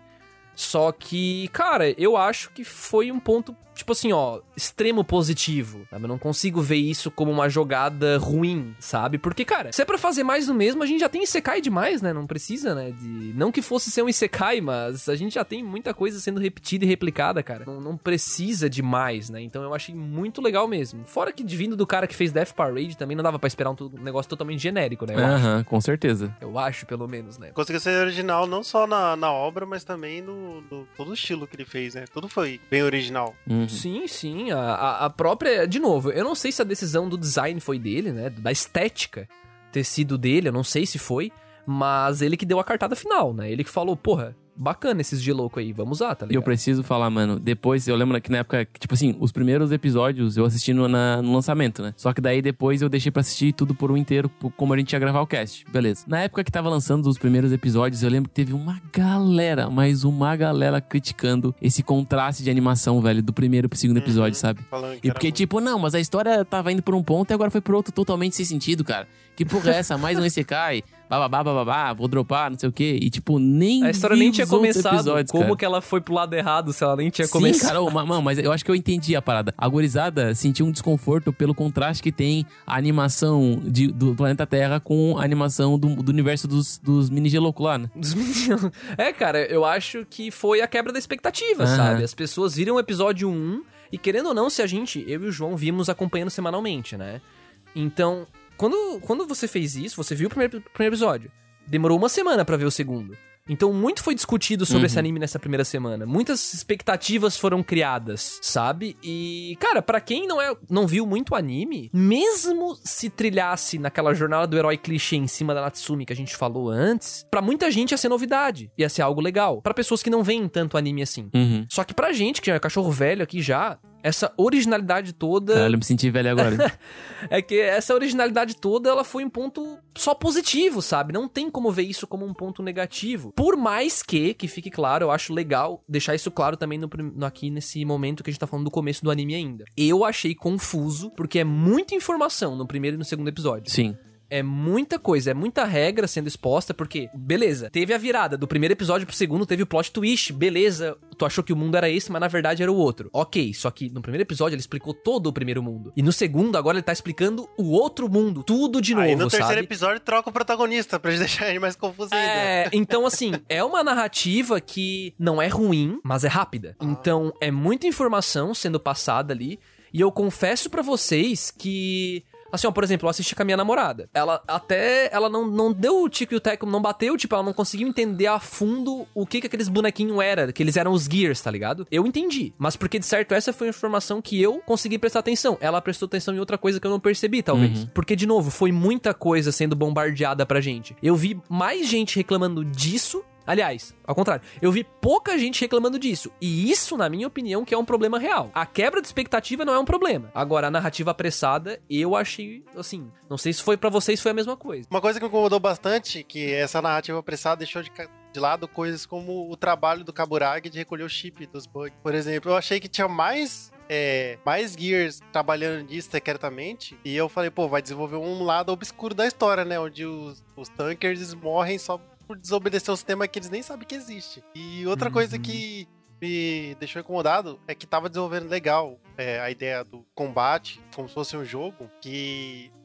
Só que, cara, eu acho que foi um ponto, tipo assim, ó, extremo positivo, sabe? Eu não consigo ver isso como uma jogada ruim, sabe? Porque, cara, se é pra fazer mais do mesmo, a gente já tem Isekai demais, né? Não precisa, né? De... Não que fosse ser um Isekai, mas a gente já tem muita coisa sendo repetida e replicada, cara. Não, não precisa de mais, né? Então eu achei muito legal mesmo. Fora que, vindo do cara que fez Death Parade, também não dava pra esperar um, um negócio totalmente genérico, né? Eu acho. Aham, com certeza. Eu acho, pelo menos, né? Conseguiu ser original não só na, na obra, mas também no, no todo o estilo que ele fez, né? Tudo foi bem original. Uhum. Sim, sim. A, a, a própria... De novo, eu não sei se a decisão do design foi dele, né? Da estética ter sido dele, eu não sei se foi. Mas ele que deu a cartada final, né? Ele que falou, porra, bacana esses de louco aí, vamos lá, tá E ligado? eu preciso falar, mano, depois, eu lembro que na época, tipo assim, os primeiros episódios eu assisti no, na- no lançamento, né? Só que daí depois eu deixei pra assistir tudo por um inteiro, por- como a gente ia gravar o cast. Beleza. Na época que tava lançando os primeiros episódios, eu lembro que teve uma galera, mas uma galera criticando esse contraste de animação, velho, do primeiro pro segundo episódio, sabe? Falando que E era porque, muito- tipo, não, mas a história tava indo por um ponto e agora foi por outro totalmente sem sentido, cara. Que porra é essa? Mais um Isekai, bababá, bababá, vou dropar, não sei o quê. E, tipo, nem A história vi nem tinha os outros começado. episódios, Como cara. que ela foi pro lado errado se ela nem tinha Sim, começado? cara, ô, ma- mano, mas eu acho que eu entendi a parada. A gurizada sentiu um desconforto pelo contraste que tem a animação de- do planeta Terra com a animação do, do universo dos, dos mini Gelouco lá, né? Dos meninos. É, cara, eu acho que foi a quebra da expectativa, Aham. sabe? As pessoas viram o episódio um e, querendo ou não, se a gente, eu e o João, vimos acompanhando semanalmente, né? Então, quando, quando você fez isso, você viu o primeiro, primeiro episódio. Demorou uma semana pra ver o segundo. Então, muito foi discutido sobre Uhum. esse anime nessa primeira semana. Muitas expectativas foram criadas, sabe? E, cara, pra quem não, é, não viu muito anime, mesmo se trilhasse naquela jornada do herói clichê em cima da Natsumi que a gente falou antes, pra muita gente ia ser novidade. Ia ser algo legal. Pra pessoas que não veem tanto anime assim. Uhum. Só que pra gente, que é cachorro velho aqui já, essa originalidade toda... Caralho, eu me senti velho agora. É que essa originalidade toda, ela foi um ponto só positivo, sabe? Não tem como ver isso como um ponto negativo. Por mais que, que fique claro, eu acho legal deixar isso claro também no, prim- no- aqui nesse momento que a gente tá falando do começo do anime ainda. Eu achei confuso, porque é muita informação no primeiro e no segundo episódio. Sim. É muita coisa, é muita regra sendo exposta, porque, beleza, teve a virada do primeiro episódio pro segundo, teve o plot twist, beleza, tu achou que o mundo era esse, mas na verdade era o outro. Ok, só que no primeiro episódio ele explicou todo o primeiro mundo. E no segundo, agora ele tá explicando o outro mundo, tudo de novo, Aí no terceiro sabe? episódio troca o protagonista pra gente deixar ele mais confuso ainda. É, então assim, é uma narrativa que não é ruim, mas é rápida. Então é muita informação sendo passada ali, e eu confesso pra vocês que... Assim, ó, por exemplo, eu assisti com a minha namorada. Ela até, ela não, não deu o tico e o teco, não bateu, tipo, ela não conseguiu entender a fundo o que que aqueles bonequinhos eram, que eles eram os Gears, tá ligado? Eu entendi, mas porque de certo essa foi a informação que eu consegui prestar atenção. Ela prestou atenção em outra coisa que eu não percebi, talvez. Uhum. Porque, de novo, foi muita coisa sendo bombardeada pra gente. Eu vi mais gente reclamando disso. Aliás, ao contrário, eu vi pouca gente reclamando disso. E isso, na minha opinião, que é um problema real. A quebra de expectativa não é um problema. Agora, a narrativa apressada, eu achei, assim... Não sei se foi pra vocês, foi a mesma coisa. Uma coisa que me incomodou bastante, que essa narrativa apressada deixou de, ca- de lado coisas como o trabalho do Kaburagi de recolher o chip dos bugs. Por exemplo, eu achei que tinha mais... É, mais Gears trabalhando nisso secretamente, e eu falei, pô, vai desenvolver um lado obscuro da história, né, onde os, os tankers morrem só por desobedecer um sistema que eles nem sabem que existe. E outra Uhum. coisa que me deixou incomodado é que tava desenvolvendo legal é, a ideia do combate, como se fosse um jogo, que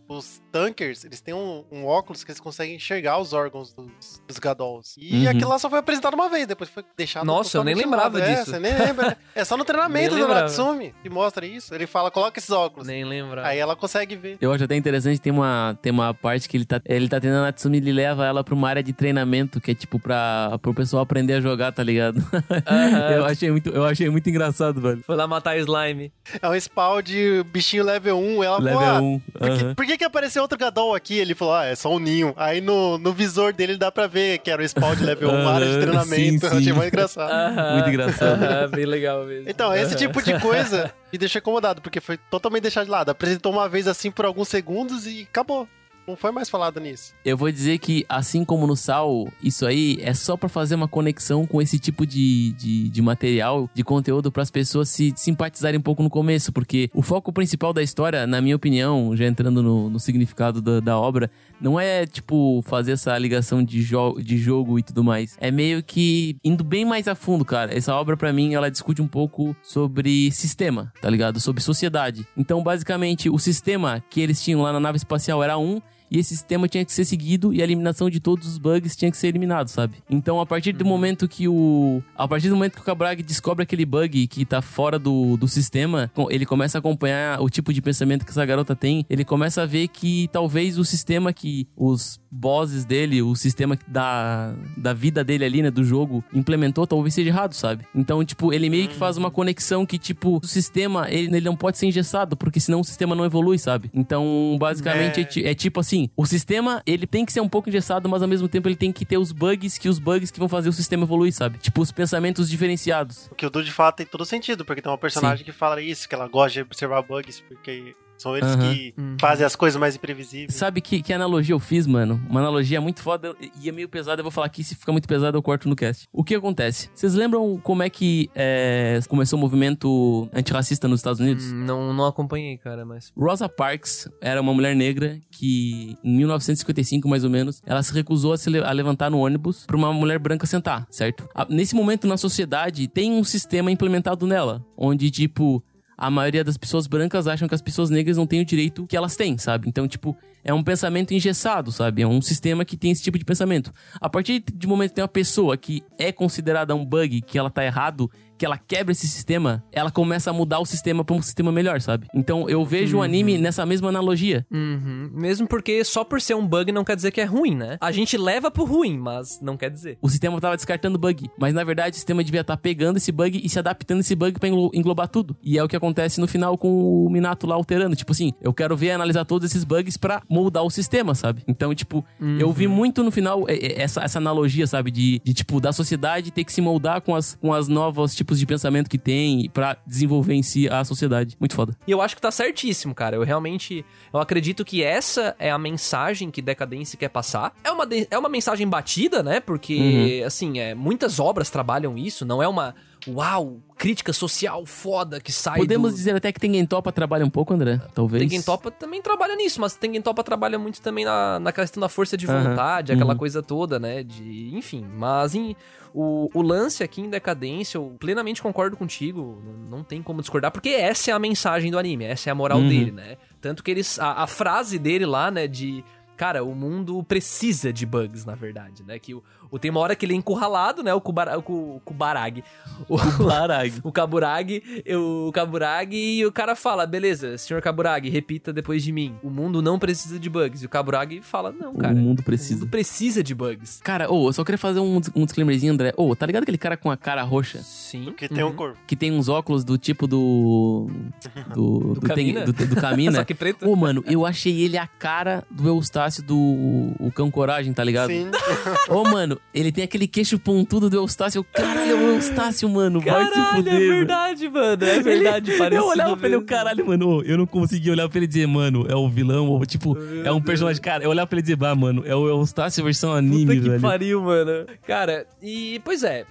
os Tankers, eles têm um, um óculos que eles conseguem enxergar os órgãos dos, dos Gadolls. E Uhum. aquilo lá só foi apresentado uma vez, depois foi deixado Nossa, eu nem totalmente lembrava de lado. disso. É, você nem lembra. É só no treinamento Nem do lembrava. Natsumi que mostra isso. Ele fala, coloca esses óculos. Nem lembra. Aí ela consegue ver. Eu acho até interessante, tem uma, tem uma parte que ele tá, ele tá treinando a Natsumi, ele leva ela pra uma área de treinamento, que é tipo pra, pro pessoal aprender a jogar, tá ligado? Aham. eu, achei muito, eu achei muito engraçado, velho. Foi lá matar slime. É um spawn de bichinho level um. Ela Level falou, ah, um. por, que, aham. por que que apareceu outro Gadoll aqui? Ele falou, ah, é só um ninho. Aí no, no visor dele dá pra ver que era o spawn de level um, área de Aham, treinamento. sim, Eu achei sim. mais engraçado. Aham. Muito engraçado. Aham, bem legal mesmo. Então, esse Aham. tipo de coisa me deixou incomodado, porque foi totalmente deixado de lado. Apresentou uma vez assim por alguns segundos e acabou. Não foi mais falado nisso. Eu vou dizer que, assim como no Sal, isso aí é só pra fazer uma conexão com esse tipo de, de, de material, de conteúdo, pras pessoas se simpatizarem um pouco no começo, porque o foco principal da história, na minha opinião, já entrando no, no significado da, da obra, não é, tipo, fazer essa ligação de, jo de jogo e tudo mais. É meio que indo bem mais a fundo, cara. Essa obra, pra mim, ela discute um pouco sobre sistema, tá ligado? Sobre sociedade. Então, basicamente, o sistema que eles tinham lá na nave espacial era um, e esse sistema tinha que ser seguido e a eliminação de todos os bugs tinha que ser eliminado, sabe? Então, a partir do momento que o... A partir do momento que o Kaburagi descobre aquele bug que tá fora do, do sistema, ele começa a acompanhar o tipo de pensamento que essa garota tem, ele começa a ver que talvez o sistema que os bosses dele, o sistema da, da vida dele ali, né, do jogo, implementou, talvez seja errado, sabe? Então, tipo, ele meio que faz uma conexão que, tipo, o sistema, ele, ele não pode ser engessado, porque senão o sistema não evolui, sabe? Então, basicamente, é, É. ti- é tipo assim, o sistema, ele tem que ser um pouco engessado, mas ao mesmo tempo ele tem que ter os bugs, que os bugs que vão fazer o sistema evoluir, sabe? Tipo, os pensamentos diferenciados. O que o Du de fato tem todo sentido, porque tem uma personagem que fala isso, que ela gosta de observar bugs, porque são eles Aham. que Uhum. fazem as coisas mais imprevisíveis. Sabe que, que analogia eu fiz, mano? Uma analogia muito foda e é meio pesada. Eu vou falar aqui, se ficar muito pesado eu corto no cast. O que acontece? Vocês lembram como é que é, começou o movimento antirracista nos Estados Unidos? Hum, Não, não acompanhei, cara, mas... Rosa Parks era uma mulher negra que, em mil novecentos e cinquenta e cinco, mais ou menos, ela se recusou a, se le- a levantar no ônibus pra uma mulher branca sentar, certo? A- nesse momento, na sociedade, tem um sistema implementado nela, onde, tipo... A maioria das pessoas brancas acham que as pessoas negras não têm o direito que elas têm, sabe? Então, tipo, é um pensamento engessado, sabe? É um sistema que tem esse tipo de pensamento. A partir de momento que tem uma pessoa que é considerada um bug, que ela tá errado, que ela quebra esse sistema, ela começa a mudar o sistema pra um sistema melhor, sabe? Então, eu vejo o anime nessa mesma analogia. Uhum. Mesmo porque só por ser um bug não quer dizer que é ruim, né? A gente leva pro ruim, mas não quer dizer. O sistema tava descartando bug, mas na verdade o sistema devia estar pegando esse bug e se adaptando a esse bug pra englo- englobar tudo. E é o que acontece no final com o Minato lá alterando. Tipo assim, eu quero ver e analisar todos esses bugs pra moldar o sistema, sabe? Então, tipo, eu vi muito no final é, é, essa, essa analogia, sabe? De, de, tipo, da sociedade ter que se moldar com as, com as novos tipos de pensamento que tem pra desenvolver em si a sociedade. Muito foda. E eu acho que tá certíssimo, cara. Eu realmente... Eu acredito que essa é a mensagem que Decadência quer passar. É uma, de- é uma mensagem batida, né? Porque, assim, é, muitas obras trabalham isso. Não é uma... Uau, crítica social foda que sai Podemos do... dizer até que Tengen Toppa trabalha um pouco, André? Talvez. Tengen Toppa também trabalha nisso, mas Tengen Toppa trabalha muito também na, na questão da força de Aham, vontade, aquela uhum. coisa toda, né? De, enfim, mas em, o, o lance aqui em Decadência, eu plenamente concordo contigo, não, não tem como discordar, porque essa é a mensagem do anime, essa é a moral Uhum. dele, né? Tanto que eles, a, a frase dele lá, né, de... Cara, o mundo precisa de bugs, na verdade, né? Que o, o, tem uma hora que ele é encurralado, né? O, Kubara, o, o Kubaragi. O, Kubaragi. o Kaburagi, eu- o Kaburagi e o cara fala, beleza, senhor Kaburagi, repita depois de mim. O mundo não precisa de bugs. E o Kaburagi fala, não, cara. O mundo precisa. O mundo precisa de bugs. Cara, ô, eu só queria fazer um, um disclaimerzinho, André. Ô, tá ligado aquele cara com a cara roxa? Sim. Porque tem um Uhum. corpo. Que tem uns óculos do tipo do... Do... Do Kamina? Ten- do, do Kamina. Só que preto. Ô, mano, eu achei ele a cara do Eustácio do o Cão Coragem, tá ligado? Sim. Ô, mano, ele tem aquele queixo pontudo do Eustácio. Caralho, é o Eustácio, mano. Vai se Caralho, fuder, é mano. verdade, mano. É verdade, Ele- parece. Eu olhava pra ele, o caralho, mano, ô, eu não conseguia olhar pra ele e dizer, mano, é o vilão, ou tipo, é um personagem, cara, eu olhava pra ele e dizer, ah, mano, é o Eustácio versão anime, Puta que velho. pariu, mano. Cara, e pois é,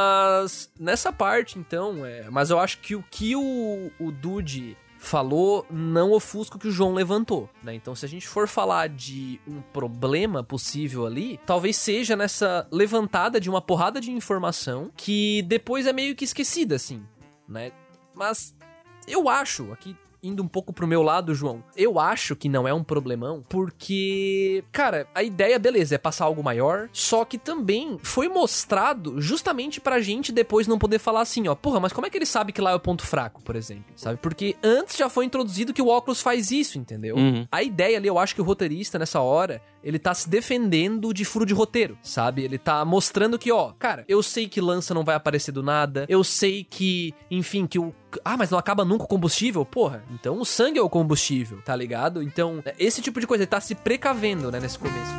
mas nessa parte, então, é, mas eu acho que o que o, o Dude falou não ofusca o que o João levantou, né? Então, se a gente for falar de um problema possível ali, talvez seja nessa levantada de uma porrada de informação que depois é meio que esquecida, assim, né? Mas eu acho, aqui indo um pouco pro meu lado, João, eu acho que não é um problemão, porque, cara, a ideia, beleza, é passar algo maior, só que também foi mostrado justamente pra gente depois não poder falar assim, ó, porra, mas como é que ele sabe que lá é o ponto fraco, por exemplo, sabe? Porque antes já foi introduzido que o óculos faz isso, entendeu? Uhum. A ideia ali, eu acho que o roteirista, nessa hora, ele tá se defendendo de furo de roteiro, sabe? Ele tá mostrando que, ó, cara, eu sei que lança não vai aparecer do nada, eu sei que, enfim, que o... Ah, mas não acaba nunca o combustível? Porra, então o sangue é o combustível, tá ligado? Então, esse tipo de coisa, ele tá se precavendo, né, nesse começo.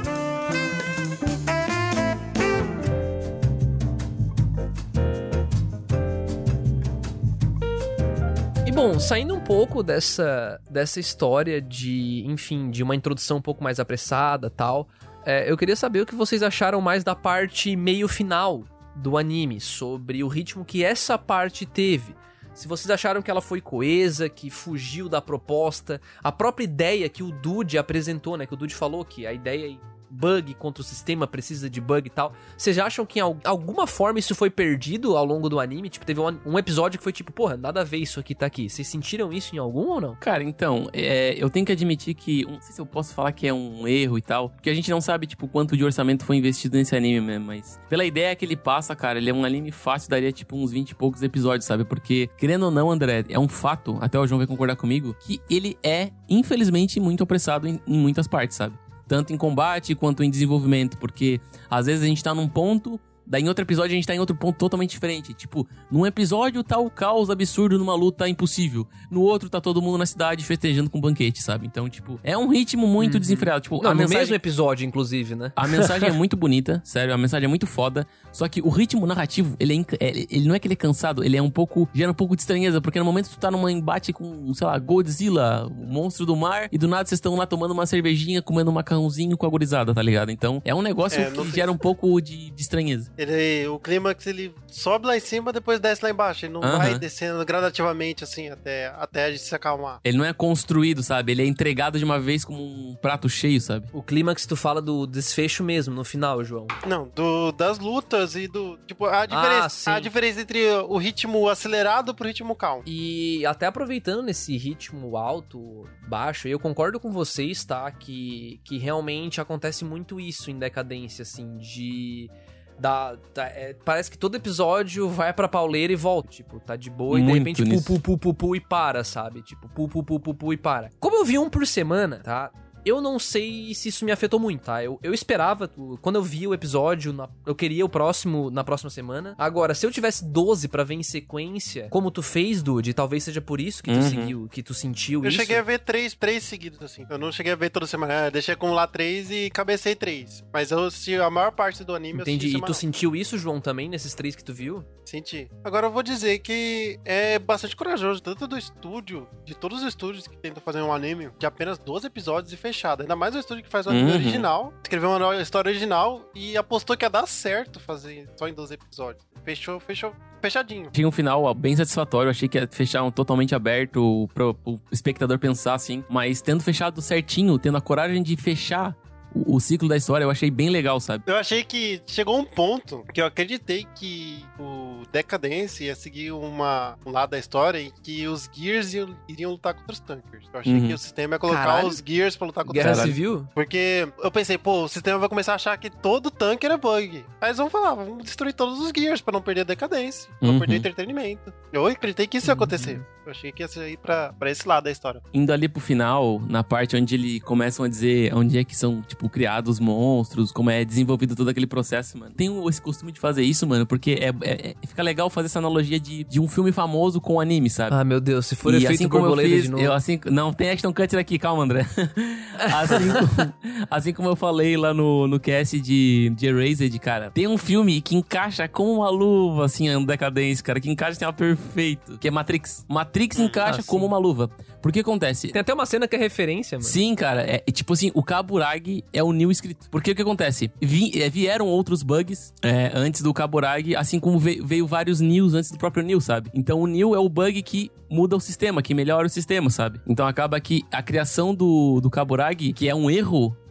E bom, saindo um pouco dessa, dessa história de, enfim, de uma introdução um pouco mais apressada e tal, é, eu queria saber o que vocês acharam mais da parte meio final do anime, sobre o ritmo que essa parte teve. Se vocês acharam que ela foi coesa, que fugiu da proposta, a própria ideia que o Dude apresentou, né, que o Dude falou que a ideia bug contra o sistema precisa de bug e tal. Vocês acham que em alguma forma isso foi perdido ao longo do anime? Tipo, teve um, um episódio que foi tipo, porra, nada a ver isso aqui tá aqui. Vocês sentiram isso em algum ou não? Cara, então, é, eu tenho que admitir que, não sei se eu posso falar que é um erro e tal, porque a gente não sabe, tipo, quanto de orçamento foi investido nesse anime mesmo, mas pela ideia que ele passa, cara, ele é um anime fácil, daria, tipo, uns vinte e poucos episódios, sabe? Porque, querendo ou não, André, é um fato, até o João vai concordar comigo, que ele é, infelizmente, muito apressado em, em muitas partes, sabe? Tanto em combate quanto em desenvolvimento, porque às vezes a gente tá num ponto, daí em outro episódio a gente tá em outro ponto totalmente diferente. Tipo, num episódio tá o caos absurdo numa luta impossível, no outro tá todo mundo na cidade festejando com banquete, sabe? Então, tipo, é um ritmo muito uhum. desenfreado. Tipo, não, a no mensagem... mesmo episódio, inclusive, né? A mensagem é muito bonita, sério, a mensagem é muito foda, só que o ritmo narrativo, ele, é inc... ele não é que ele é cansado, ele é um pouco, gera um pouco de estranheza, porque no momento que tu tá num embate com, sei lá, Godzilla, o monstro do mar, e do nada vocês estão lá tomando uma cervejinha, comendo um macarrãozinho com a gurizada, tá ligado? Então, é um negócio é, que tem... gera um pouco de, de estranheza. Ele, o clímax, ele sobe lá em cima, depois desce lá embaixo, ele não uh-huh. vai descendo gradativamente, assim, até, até a gente se acalmar. Ele não é construído, sabe? Ele é entregado de uma vez como um prato cheio, sabe? O clímax, tu fala do desfecho mesmo, no final, João. Não, do, das lutas e do... Tipo, a diferença, ah, a diferença entre o ritmo acelerado pro ritmo calmo. E até aproveitando nesse ritmo alto, baixo, eu concordo com vocês, tá? Que, que realmente acontece muito isso em Decadência, assim, de... Da, da, é, parece que todo episódio vai pra pauleira e volta. Tipo, tá de boa e de repente pu, pu, pu, pu, pu e para, sabe? Tipo, pu, pu, pu, pu, pu e para. Como eu vi um por semana, tá? Eu não sei se isso me afetou muito, tá? Eu, eu esperava, quando eu vi o episódio, na, eu queria o próximo na próxima semana. Agora, se eu tivesse doze pra ver em sequência, como tu fez, Dude, talvez seja por isso que tu uhum. seguiu, que tu sentiu eu isso. Eu cheguei a ver três, três seguidos, assim. Eu não cheguei a ver toda semana. Eu deixei acumular três e cabecei três. Mas eu assisti a maior parte do anime. Entendi. Eu e tu sentiu isso, João, também, nesses três que tu viu? Senti. Agora eu vou dizer que é bastante corajoso, tanto do estúdio, de todos os estúdios que tentam fazer um anime de apenas doze episódios e fechado. Ainda mais o estúdio que faz o anime uhum. original, escreveu uma história original e apostou que ia dar certo fazer só em doze episódios. Fechou, fechou, fechadinho. Tinha um final bem satisfatório, achei que ia fechar um totalmente aberto pro, pro espectador pensar assim, mas tendo fechado certinho, tendo a coragem de fechar o, o ciclo da história, eu achei bem legal, sabe? Eu achei que chegou um ponto que eu acreditei que o Decadência ia seguir uma, um lado da história em que os Gears iam, iriam lutar contra os Tankers. Eu achei uhum. que o sistema ia colocar Caralho. os Gears pra lutar contra Guerra os Tankers. Civil? Porque eu pensei, pô, o sistema vai começar a achar que todo tanque era bug. Aí eles vão falar, vamos destruir todos os Gears pra não perder a decadência, pra não uhum. perder entretenimento. Eu acreditei que isso ia acontecer. Eu achei que ia ir pra, pra esse lado da história. Indo ali pro final, na parte onde eles começam a dizer onde é que são, tipo, criados monstros, como é desenvolvido todo aquele processo, mano. Tem esse costume de fazer isso, mano, porque é, é, é, fica legal fazer essa analogia de, de um filme famoso com anime, sabe? Ah, meu Deus, se for e efeito assim como borboleta eu fiz, de novo. Eu, assim, não, tem Ashton Kutcher aqui, calma, André. assim, como, assim como eu falei lá no, no cast de, de Erased, cara, tem um filme que encaixa com uma luva, assim, no Decadência, cara, que encaixa assim, ó, perfeito, que é Matrix. Matrix encaixa ah, como uma luva. Por que acontece? Tem até uma cena que é referência, mano. Sim, cara, é, é tipo assim, o Kaburagi é o Neo escrito. Porque o que acontece? Vi, é, vieram outros bugs é, antes do Kaburagi, assim como veio, veio vários Neos antes do próprio Neo, sabe? Então o Neo é o bug que muda o sistema, que melhora o sistema, sabe? Então acaba que a criação do, do Kaburagi, que é um erro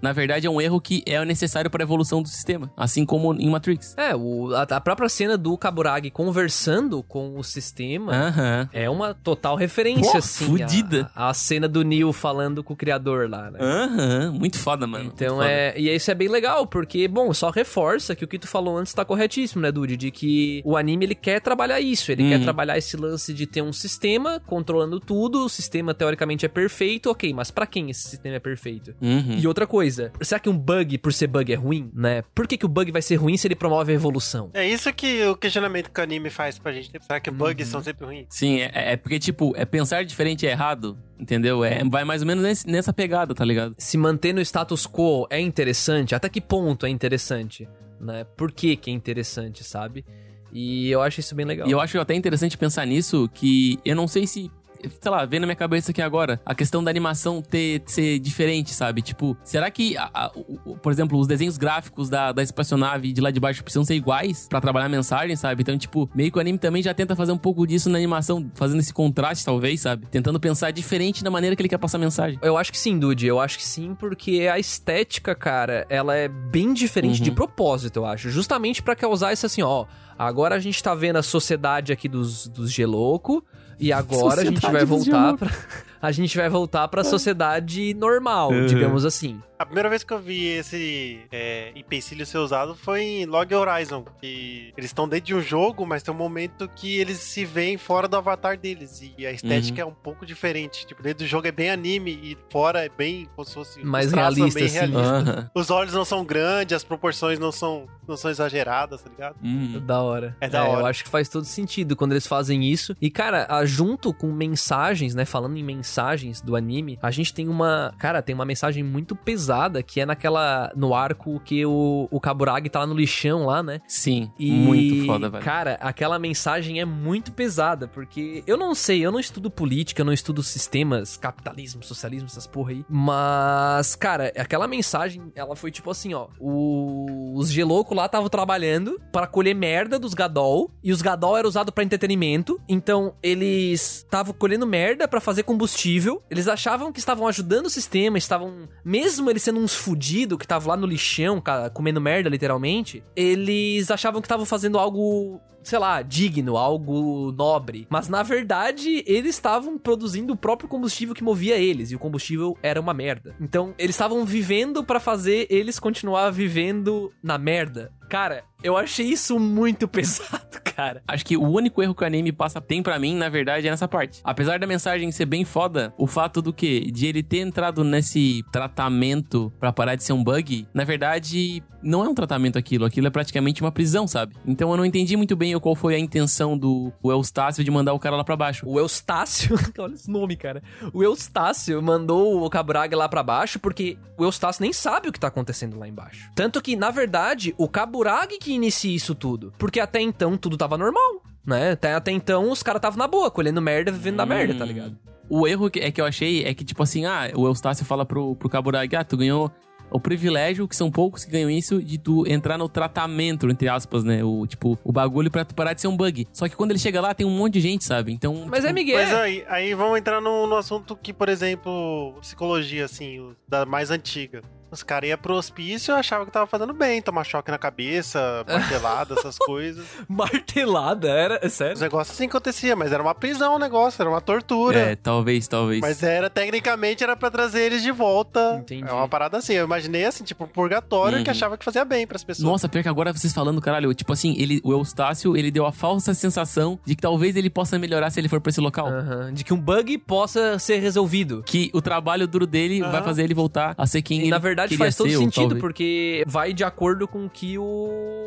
na verdade, é um erro que é necessário para a evolução do sistema, assim como em Matrix. É, o, a, a própria cena do Kaburagi conversando com o sistema Aham. é uma total referência, Pô, assim. fudida. A, a cena do Neo falando com o criador lá, né? Aham, muito foda, mano. Então muito foda. é. E isso é bem legal, porque, bom, só reforça que o que tu falou antes tá corretíssimo, né, Dude? De que o anime ele quer trabalhar isso. Ele Uhum. quer trabalhar esse lance de ter um sistema controlando tudo. O sistema teoricamente é perfeito, ok, mas pra quem esse sistema é perfeito? Uhum. E outra coisa, será que um bug, por ser bug, é ruim, né? Por que, que o bug vai ser ruim se ele promove a evolução? É isso que o questionamento que o anime faz pra gente. Será que bugs são sempre ruins? Sim, é, é porque, tipo, é pensar diferente é errado, entendeu? É, vai mais ou menos nesse- nessa pegada, tá ligado? Se manter no status quo é interessante? Até que ponto é interessante? Né? Por que que é interessante, sabe? E eu acho isso bem legal. E eu acho até interessante pensar nisso, que eu não sei se... Sei lá, vem na minha cabeça aqui agora, a questão da animação ter, ser diferente, sabe? Tipo, será que, a- a- o- o- por exemplo, os desenhos gráficos da, da espaçonave de lá de baixo precisam ser iguais pra trabalhar a mensagem, sabe? Então, tipo, meio que o anime também já tenta fazer um pouco disso na animação, fazendo esse contraste, talvez, sabe? Tentando pensar diferente da maneira que ele quer passar a mensagem. Eu acho que sim, Dude. Eu acho que sim, porque a estética, cara, ela é bem diferente Uhum. de propósito, eu acho. Justamente pra causar isso assim, ó. Agora a gente tá vendo a sociedade aqui dos, dos Geloco. E agora a gente Sociedade vai dos voltar Geloco. pra. A gente vai voltar pra sociedade normal, Uhum. digamos assim. A primeira vez que eu vi esse é, empecilho ser usado foi em Log Horizon, que eles estão dentro de um jogo, mas tem um momento que eles se veem fora do avatar deles, e a estética é um pouco diferente. Tipo, dentro do jogo é bem anime, e fora é bem, como se fosse... Mais os traços são realista, bem assim. realistas. Aham. Os olhos não são grandes, as proporções não são, não são exageradas, tá ligado? Uhum. Da hora. É da hora. Eu acho que faz todo sentido quando eles fazem isso. E, cara, a- junto com mensagens, né? Falando em mensagens do anime, a gente tem uma... Cara, tem uma mensagem muito pesada, que é naquela... No arco que o, o Kaburagi tá lá no lixão lá, né? Sim, E, muito foda, velho. Cara, aquela mensagem é muito pesada, porque eu não sei, eu não estudo política, eu não estudo sistemas, capitalismo, socialismo, essas porra aí. Mas, cara, aquela mensagem, ela foi tipo assim, ó. O, os Geloco lá estavam trabalhando para colher merda dos Gadol, e os Gadol eram usados pra entretenimento. Então, eles estavam colhendo merda pra fazer combustível. Eles achavam que estavam ajudando o sistema, estavam, mesmo eles sendo uns fudidos, que estavam lá no lixão, cara, comendo merda, literalmente, eles achavam que estavam fazendo algo, sei lá, digno, algo nobre. Mas, na verdade, eles estavam produzindo o próprio combustível que movia eles, e o combustível era uma merda. Então, eles estavam vivendo pra fazer eles continuar vivendo na merda. Cara, eu achei isso muito pesado, cara. Acho que o único erro que o anime passa tem pra mim, na verdade, é nessa parte. Apesar da mensagem ser bem foda, o fato do quê? De ele ter entrado nesse tratamento pra parar de ser um bug, na verdade, não é um tratamento aquilo. Aquilo é praticamente uma prisão, sabe? Então eu não entendi muito bem qual foi a intenção do o Eustácio de mandar o cara lá pra baixo. O Eustácio, olha esse nome, cara. O Eustácio mandou o Kaburagi lá pra baixo porque o Eustácio nem sabe o que tá acontecendo lá embaixo. Tanto que, na verdade, o Kaburagi que inicia isso tudo. Porque até então tudo tava normal, né? Até, até então os caras estavam na boa, colhendo merda, vivendo da merda, tá ligado? O erro que, é que eu achei é que, tipo assim, ah, o Eustácio fala pro, pro Kaburagi, ah, tu ganhou o privilégio, que são poucos que ganham isso, de tu entrar no tratamento, entre aspas, né? O, tipo, o bagulho pra tu parar de ser um bug. Só que quando ele chega lá, tem um monte de gente, sabe? Então... Mas tipo, é Miguel. Mas aí, aí vamos entrar no, no assunto que, por exemplo, psicologia, assim, o- da mais antiga. Os caras iam pro hospício e achavam que tava fazendo bem, tomar choque na cabeça, martelada, essas coisas. Martelada, era, é Os sério? negócios assim acontecia, mas era uma prisão o negócio, era uma tortura. É, talvez, talvez. Mas era, tecnicamente, era pra trazer eles de volta. Entendi. É uma parada assim. Eu imaginei assim, tipo, um purgatório Uhum. que achava que fazia bem pras pessoas. Nossa, pior que agora vocês falando, caralho, tipo assim, ele, o Eustácio, ele deu a falsa sensação de que talvez ele possa melhorar se ele for pra esse local. Aham, de que um bug possa ser resolvido. Que o trabalho duro dele vai Aham. fazer ele voltar a ser quem E ele na verdade queria faz todo ser, ou sentido, talvez- porque vai de acordo com o que o,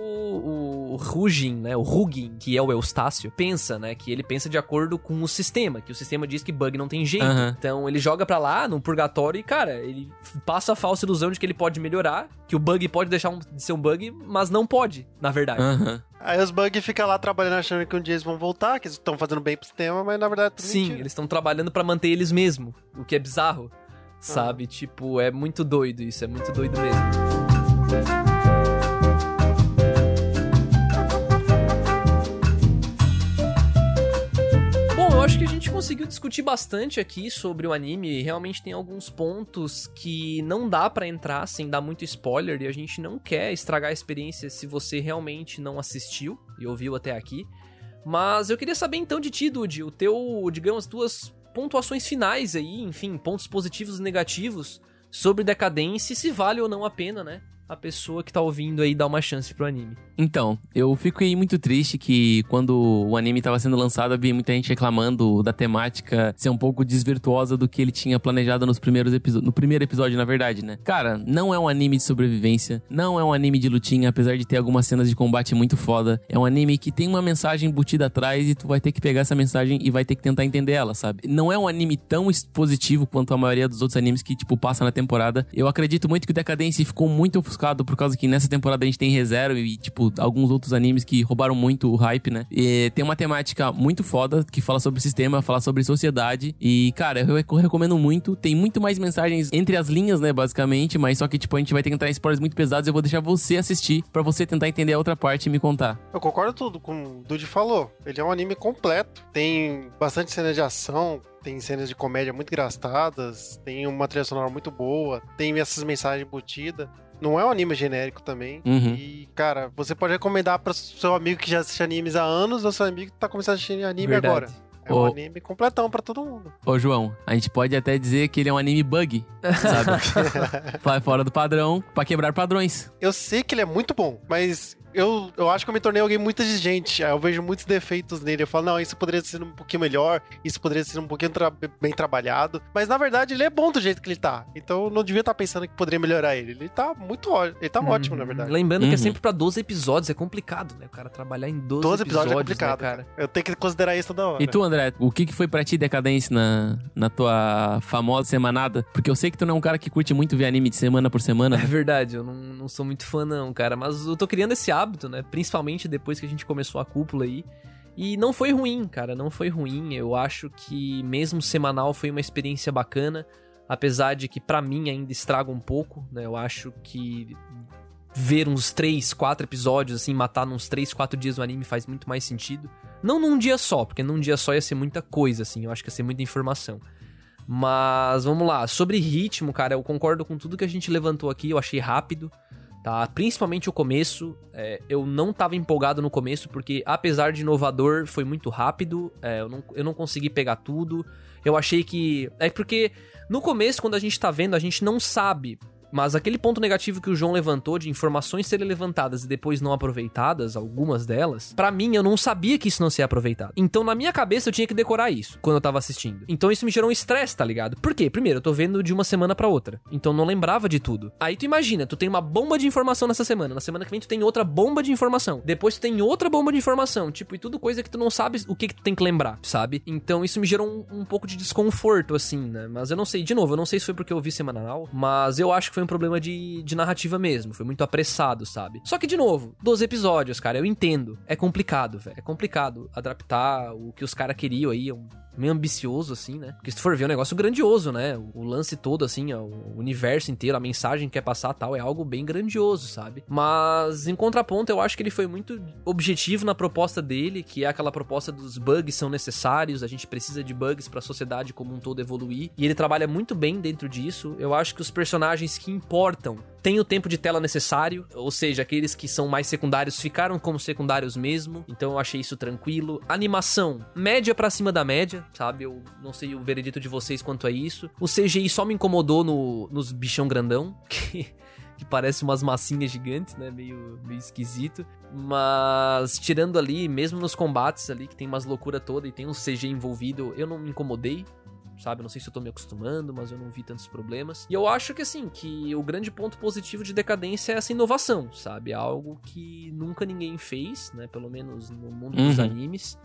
o Rugin, né, o Rugin, que é o Eustácio, pensa, né, que ele pensa de acordo com o sistema, que o sistema diz que bug não tem jeito. Aham. Então ele joga pra lá, no purgatório, e cara, ele passa a falsa ilusão de que ele pode melhorar, que o bug pode deixar um- de ser um bug, mas não pode, na verdade. Aham. Aí os bugs ficam lá trabalhando achando que um dia eles vão voltar, que eles estão fazendo bem pro sistema, mas na verdade é tudo Sim, mentira. eles estão trabalhando pra manter eles mesmo, o que é bizarro, sabe? Tipo, é muito doido isso, é muito doido mesmo. Bom, eu acho que a gente gente conseguiu discutir bastante aqui sobre o anime. Realmente tem alguns pontos que não dá pra entrar sem dar muito spoiler, e a gente não quer estragar a experiência se você realmente não assistiu e ouviu até aqui. Mas eu queria saber então de ti, Dude, o teu, digamos, tuas pontuações finais aí, enfim, pontos positivos e negativos sobre Decadência, e se vale ou não a pena, né, a pessoa que tá ouvindo aí dar uma chance pro anime. Então, eu fiquei muito triste que quando o anime tava sendo lançado, eu vi muita gente reclamando da temática ser um pouco desvirtuosa do que ele tinha planejado nos primeiros episódios, no primeiro episódio, na verdade, né? Cara, não é um anime de sobrevivência, não é um anime de lutinha, apesar de ter algumas cenas de combate muito foda. É um anime que tem uma mensagem embutida atrás e tu vai ter que pegar essa mensagem e vai ter que tentar entender ela, sabe? Não é um anime tão expositivo quanto a maioria dos outros animes que, tipo, passa na temporada. Eu acredito muito que o Decadência ficou muito ofuscado por causa que nessa temporada a gente tem Re:Zero e, tipo, alguns outros animes que roubaram muito o hype, né? E tem uma temática muito foda que fala sobre o sistema, fala sobre sociedade. E, cara, eu recomendo muito. Tem muito mais mensagens entre as linhas, né, basicamente. Mas só que, tipo, a gente vai ter que entrar em spoilers muito pesados. Eu vou deixar você assistir pra você tentar entender a outra parte e me contar. Eu concordo tudo com o Dude falou. Ele é um anime completo. Tem bastante cena de ação, tem cenas de comédia muito engraçadas, tem uma trilha sonora muito boa, tem essas mensagens embutidas. Não é um anime genérico também. Uhum. E, cara, você pode recomendar para seu amigo que já assiste animes há anos ou seu amigo que tá começando a assistir anime Verdade. agora. É um Ô- anime completão pra todo mundo. Ô, João, a gente pode até dizer que ele é um anime bug, sabe? Vai fora do padrão pra quebrar padrões. Eu sei que ele é muito bom, mas eu, eu acho que eu me tornei alguém muito exigente. Aí eu vejo muitos defeitos nele. Eu falo, não, isso poderia ser um pouquinho melhor, isso poderia ser um pouquinho tra- bem trabalhado. Mas, na verdade, ele é bom do jeito que ele tá. Então, eu não devia estar pensando que poderia melhorar ele. Ele tá muito ó- ele tá ótimo, na verdade. Lembrando que é Uhum. sempre pra doze episódios, é complicado, né? O cara trabalhar em doze, doze episódios episódios, é complicado, né, cara? cara. Eu tenho que considerar isso toda hora. E tu, André, o que, que foi pra ti Decadência na, na tua famosa semanada? Porque eu sei que tu não é um cara que curte muito ver anime de semana por semana. É verdade, eu não, não sou muito fã não, cara, mas eu tô criando esse hábito, né, principalmente depois que a gente começou a cúpula aí, e não foi ruim, cara, não foi ruim. Eu acho que mesmo semanal foi uma experiência bacana, apesar de que pra mim ainda estraga um pouco, né, eu acho que ver uns três, quatro episódios, assim, matar nos três, quatro dias o anime faz muito mais sentido. Não num dia só, porque num dia só ia ser muita coisa, assim, eu acho que ia ser muita informação. Mas, vamos lá, sobre ritmo, cara, eu concordo com tudo que a gente levantou aqui, eu achei rápido, tá? Principalmente o começo, é, eu não tava empolgado no começo, porque apesar de inovador, foi muito rápido, é, eu, não, eu não consegui pegar tudo, eu achei que... É porque no começo, quando a gente tá vendo, a gente não sabe... Mas aquele ponto negativo que o João levantou de informações serem levantadas e depois não aproveitadas, algumas delas, pra mim eu não sabia que isso não seria aproveitado. Então na minha cabeça eu tinha que decorar isso quando eu tava assistindo. Então isso me gerou um estresse, tá ligado? Por quê? Primeiro, eu tô vendo de uma semana pra outra. Então eu não lembrava de tudo. Aí tu imagina, tu tem uma bomba de informação nessa semana. Na semana que vem tu tem outra bomba de informação. Depois tu tem outra bomba de informação. Tipo, e tudo coisa que tu não sabe o que que tu tem que lembrar, sabe? Então isso me gerou um, um pouco de desconforto, assim, né? Mas eu não sei, de novo, eu não sei se foi porque eu vi semanal, mas eu acho que foi um problema de, de narrativa mesmo, foi muito apressado, sabe? Só que, de novo, doze episódios, cara, eu entendo, é complicado, velho, é complicado adaptar o que os caras queriam aí, é um meio ambicioso, assim, né? Porque se tu for ver, é um negócio grandioso, né? O lance todo, assim, ó, o universo inteiro, a mensagem que quer passar tal, é algo bem grandioso, sabe? Mas, em contraponto, eu acho que ele foi muito objetivo na proposta dele, que é aquela proposta dos bugs são necessários, a gente precisa de bugs pra sociedade como um todo evoluir, e ele trabalha muito bem dentro disso. Eu acho que os personagens que importam têm o tempo de tela necessário, ou seja, aqueles que são mais secundários ficaram como secundários mesmo, então eu achei isso tranquilo. Animação, média pra cima da média, sabe? Eu não sei o veredito de vocês quanto a isso. O C G I só me incomodou no, nos bichão grandão, que, que parece umas massinhas gigantes, né? Meio, meio esquisito. Mas, tirando ali, mesmo nos combates ali, que tem umas loucuras toda e tem um C G envolvido, eu não me incomodei. Sabe, eu não sei se eu tô me acostumando, mas eu não vi tantos problemas. E eu acho que, assim, que o grande ponto positivo de Decadência é essa inovação, sabe? Algo que nunca ninguém fez, né? Pelo menos no mundo Uhum. dos animes.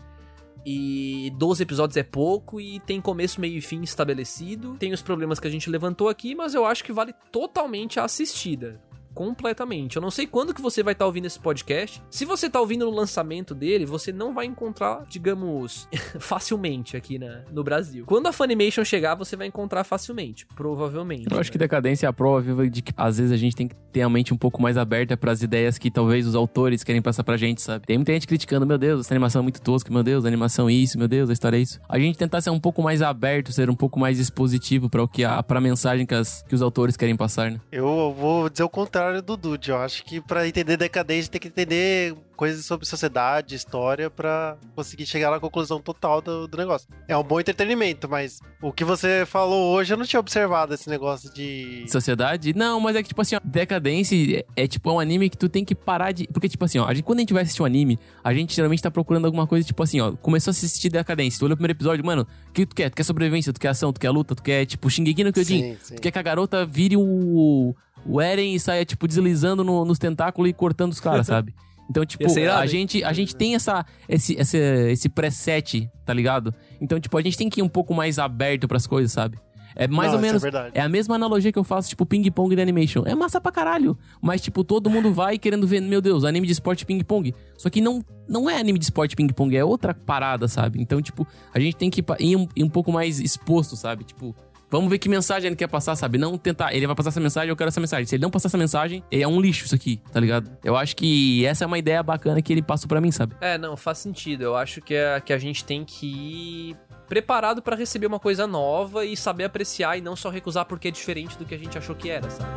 E doze episódios é pouco e tem começo, meio e fim estabelecido. Tem os problemas que a gente levantou aqui, mas eu acho que vale totalmente a assistida. completamente. Eu não sei quando que você vai estar ouvindo esse podcast. Se você tá ouvindo no lançamento dele, você não vai encontrar, digamos, facilmente aqui na, no Brasil. Quando a Funimation chegar, você vai encontrar facilmente, provavelmente. Eu né? acho que Decadência é a prova viva de que às vezes a gente tem que ter a mente um pouco mais aberta pras ideias que talvez os autores querem passar pra gente, sabe? Tem muita gente criticando, meu Deus, essa animação é muito tosca, meu Deus, a animação é isso, meu Deus, a história é isso. A gente tentar ser um pouco mais aberto, ser um pouco mais expositivo pra o que a, pra mensagem que, as, que os autores querem passar, né? Eu vou dizer o contrário do Dude. Eu acho que pra entender Decadência tem que entender coisas sobre sociedade, história, pra conseguir chegar na conclusão total do, do negócio. É um bom entretenimento, mas o que você falou hoje, eu não tinha observado esse negócio de... Sociedade? Não, mas é que, tipo assim, ó, Decadência é, é tipo um anime que tu tem que parar de... Porque, tipo assim, ó, a gente, quando a gente vai assistir um anime, a gente geralmente tá procurando alguma coisa, tipo assim, ó, começou a assistir Decadência, tu olha o primeiro episódio, mano, o que tu quer? Tu quer sobrevivência, tu quer ação, tu quer luta, tu quer, tipo, Shingeki no Kyojin, Sim, sim. tu quer que a garota vire o... o Eren e saia, tipo, deslizando no- nos tentáculos e cortando os caras, sabe? Então, tipo, Ia ser irado, a hein? gente, a gente tem essa, esse, esse, esse preset, tá ligado? Então, tipo, a gente tem que ir um pouco mais aberto pras coisas, sabe? É mais Não, ou isso é menos. verdade. É a mesma analogia que eu faço, tipo, ping-pong de animation. É massa pra caralho. Mas, tipo, todo mundo vai querendo ver, meu Deus, anime de esporte ping-pong. Só que não, não é anime de esporte ping-pong, é outra parada, sabe? Então, tipo, a gente tem que ir, pa- ir um, ir um pouco mais exposto, sabe? Tipo. Vamos ver que mensagem ele quer passar, sabe? Não tentar, ele vai passar essa mensagem, eu quero essa mensagem. Se ele não passar essa mensagem, é um lixo isso aqui, tá ligado? Eu acho que essa é uma ideia bacana que ele passou pra mim, sabe? É, não, faz sentido. Eu acho que a, que a gente tem que ir preparado pra receber uma coisa nova e saber apreciar e não só recusar porque é diferente do que a gente achou que era, sabe?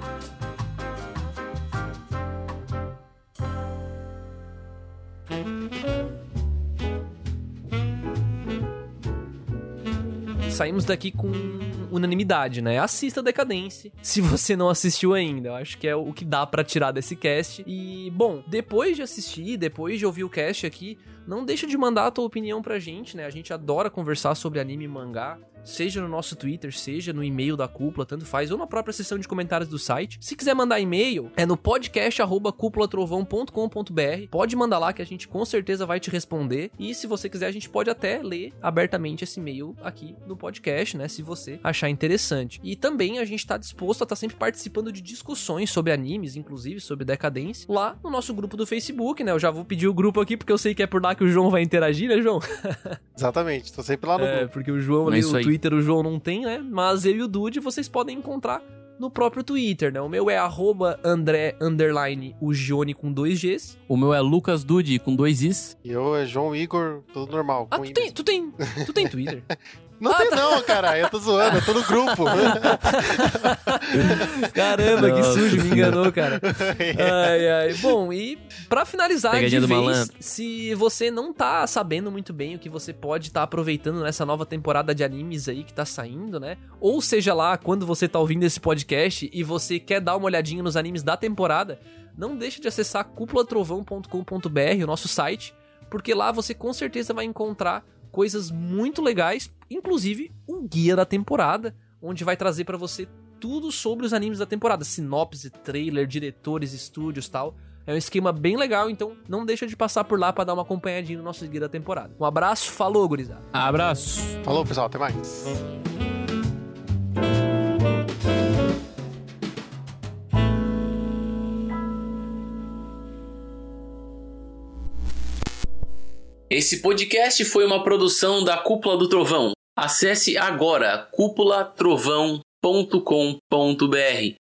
Saímos daqui com unanimidade, né? Assista Decadência, se você não assistiu ainda. Eu acho que é o que dá pra tirar desse cast. E, bom, depois de assistir, depois de ouvir o cast aqui, não deixa de mandar a tua opinião pra gente, né? A gente adora conversar sobre anime e mangá, seja no nosso Twitter, seja no e-mail da Cúpula, tanto faz, ou na própria seção de comentários do site. Se quiser mandar e-mail, é no podcast arroba cúpulatrovão ponto com ponto br. Pode mandar lá que a gente com certeza vai te responder. E se você quiser, a gente pode até ler abertamente esse e-mail aqui no podcast, né? Se você achar interessante. E também a gente tá disposto a estar sempre participando de discussões sobre animes, inclusive sobre Decadência, lá no nosso grupo do Facebook, né? Eu já vou pedir o grupo aqui, porque eu sei que é por lá que o João vai interagir, né, João? Exatamente, tô sempre lá no É, grupo. porque o João É ali, isso o aí. Twitter, o João não tem, né? Mas eu e o Dude vocês podem encontrar no próprio Twitter, né? O meu é arroba André, underline, o Gione com dois Gs. O meu é Lucas Dude com dois Is. E eu é João Igor, tudo normal. Ah, com tu I tem, mesmo. tu tem, tu tem Twitter? Não tem não, cara, eu tô zoando, eu tô no grupo. Caramba, que Nossa sujo, me enganou, cara. Ai, ai. Bom, e pra finalizar Pegadinha de do vez, malandro. se você não tá sabendo muito bem o que você pode estar aproveitando nessa nova temporada de animes aí que tá saindo, né? Ou seja lá, quando você tá ouvindo esse podcast e você quer dar uma olhadinha nos animes da temporada, não deixe de acessar cúpula trovão ponto com ponto br, o nosso site, porque lá você com certeza vai encontrar coisas muito legais, inclusive um guia da temporada, onde vai trazer pra você tudo sobre os animes da temporada, sinopse, trailer, diretores, estúdios, tal. É um esquema bem legal, então não deixa de passar por lá pra dar uma acompanhadinha no nosso guia da temporada. Um abraço, falou, gurizada. Abraço. Falou, pessoal, até mais. Esse podcast foi uma produção da Cúpula do Trovão. Acesse agora cúpula trovão ponto com ponto br.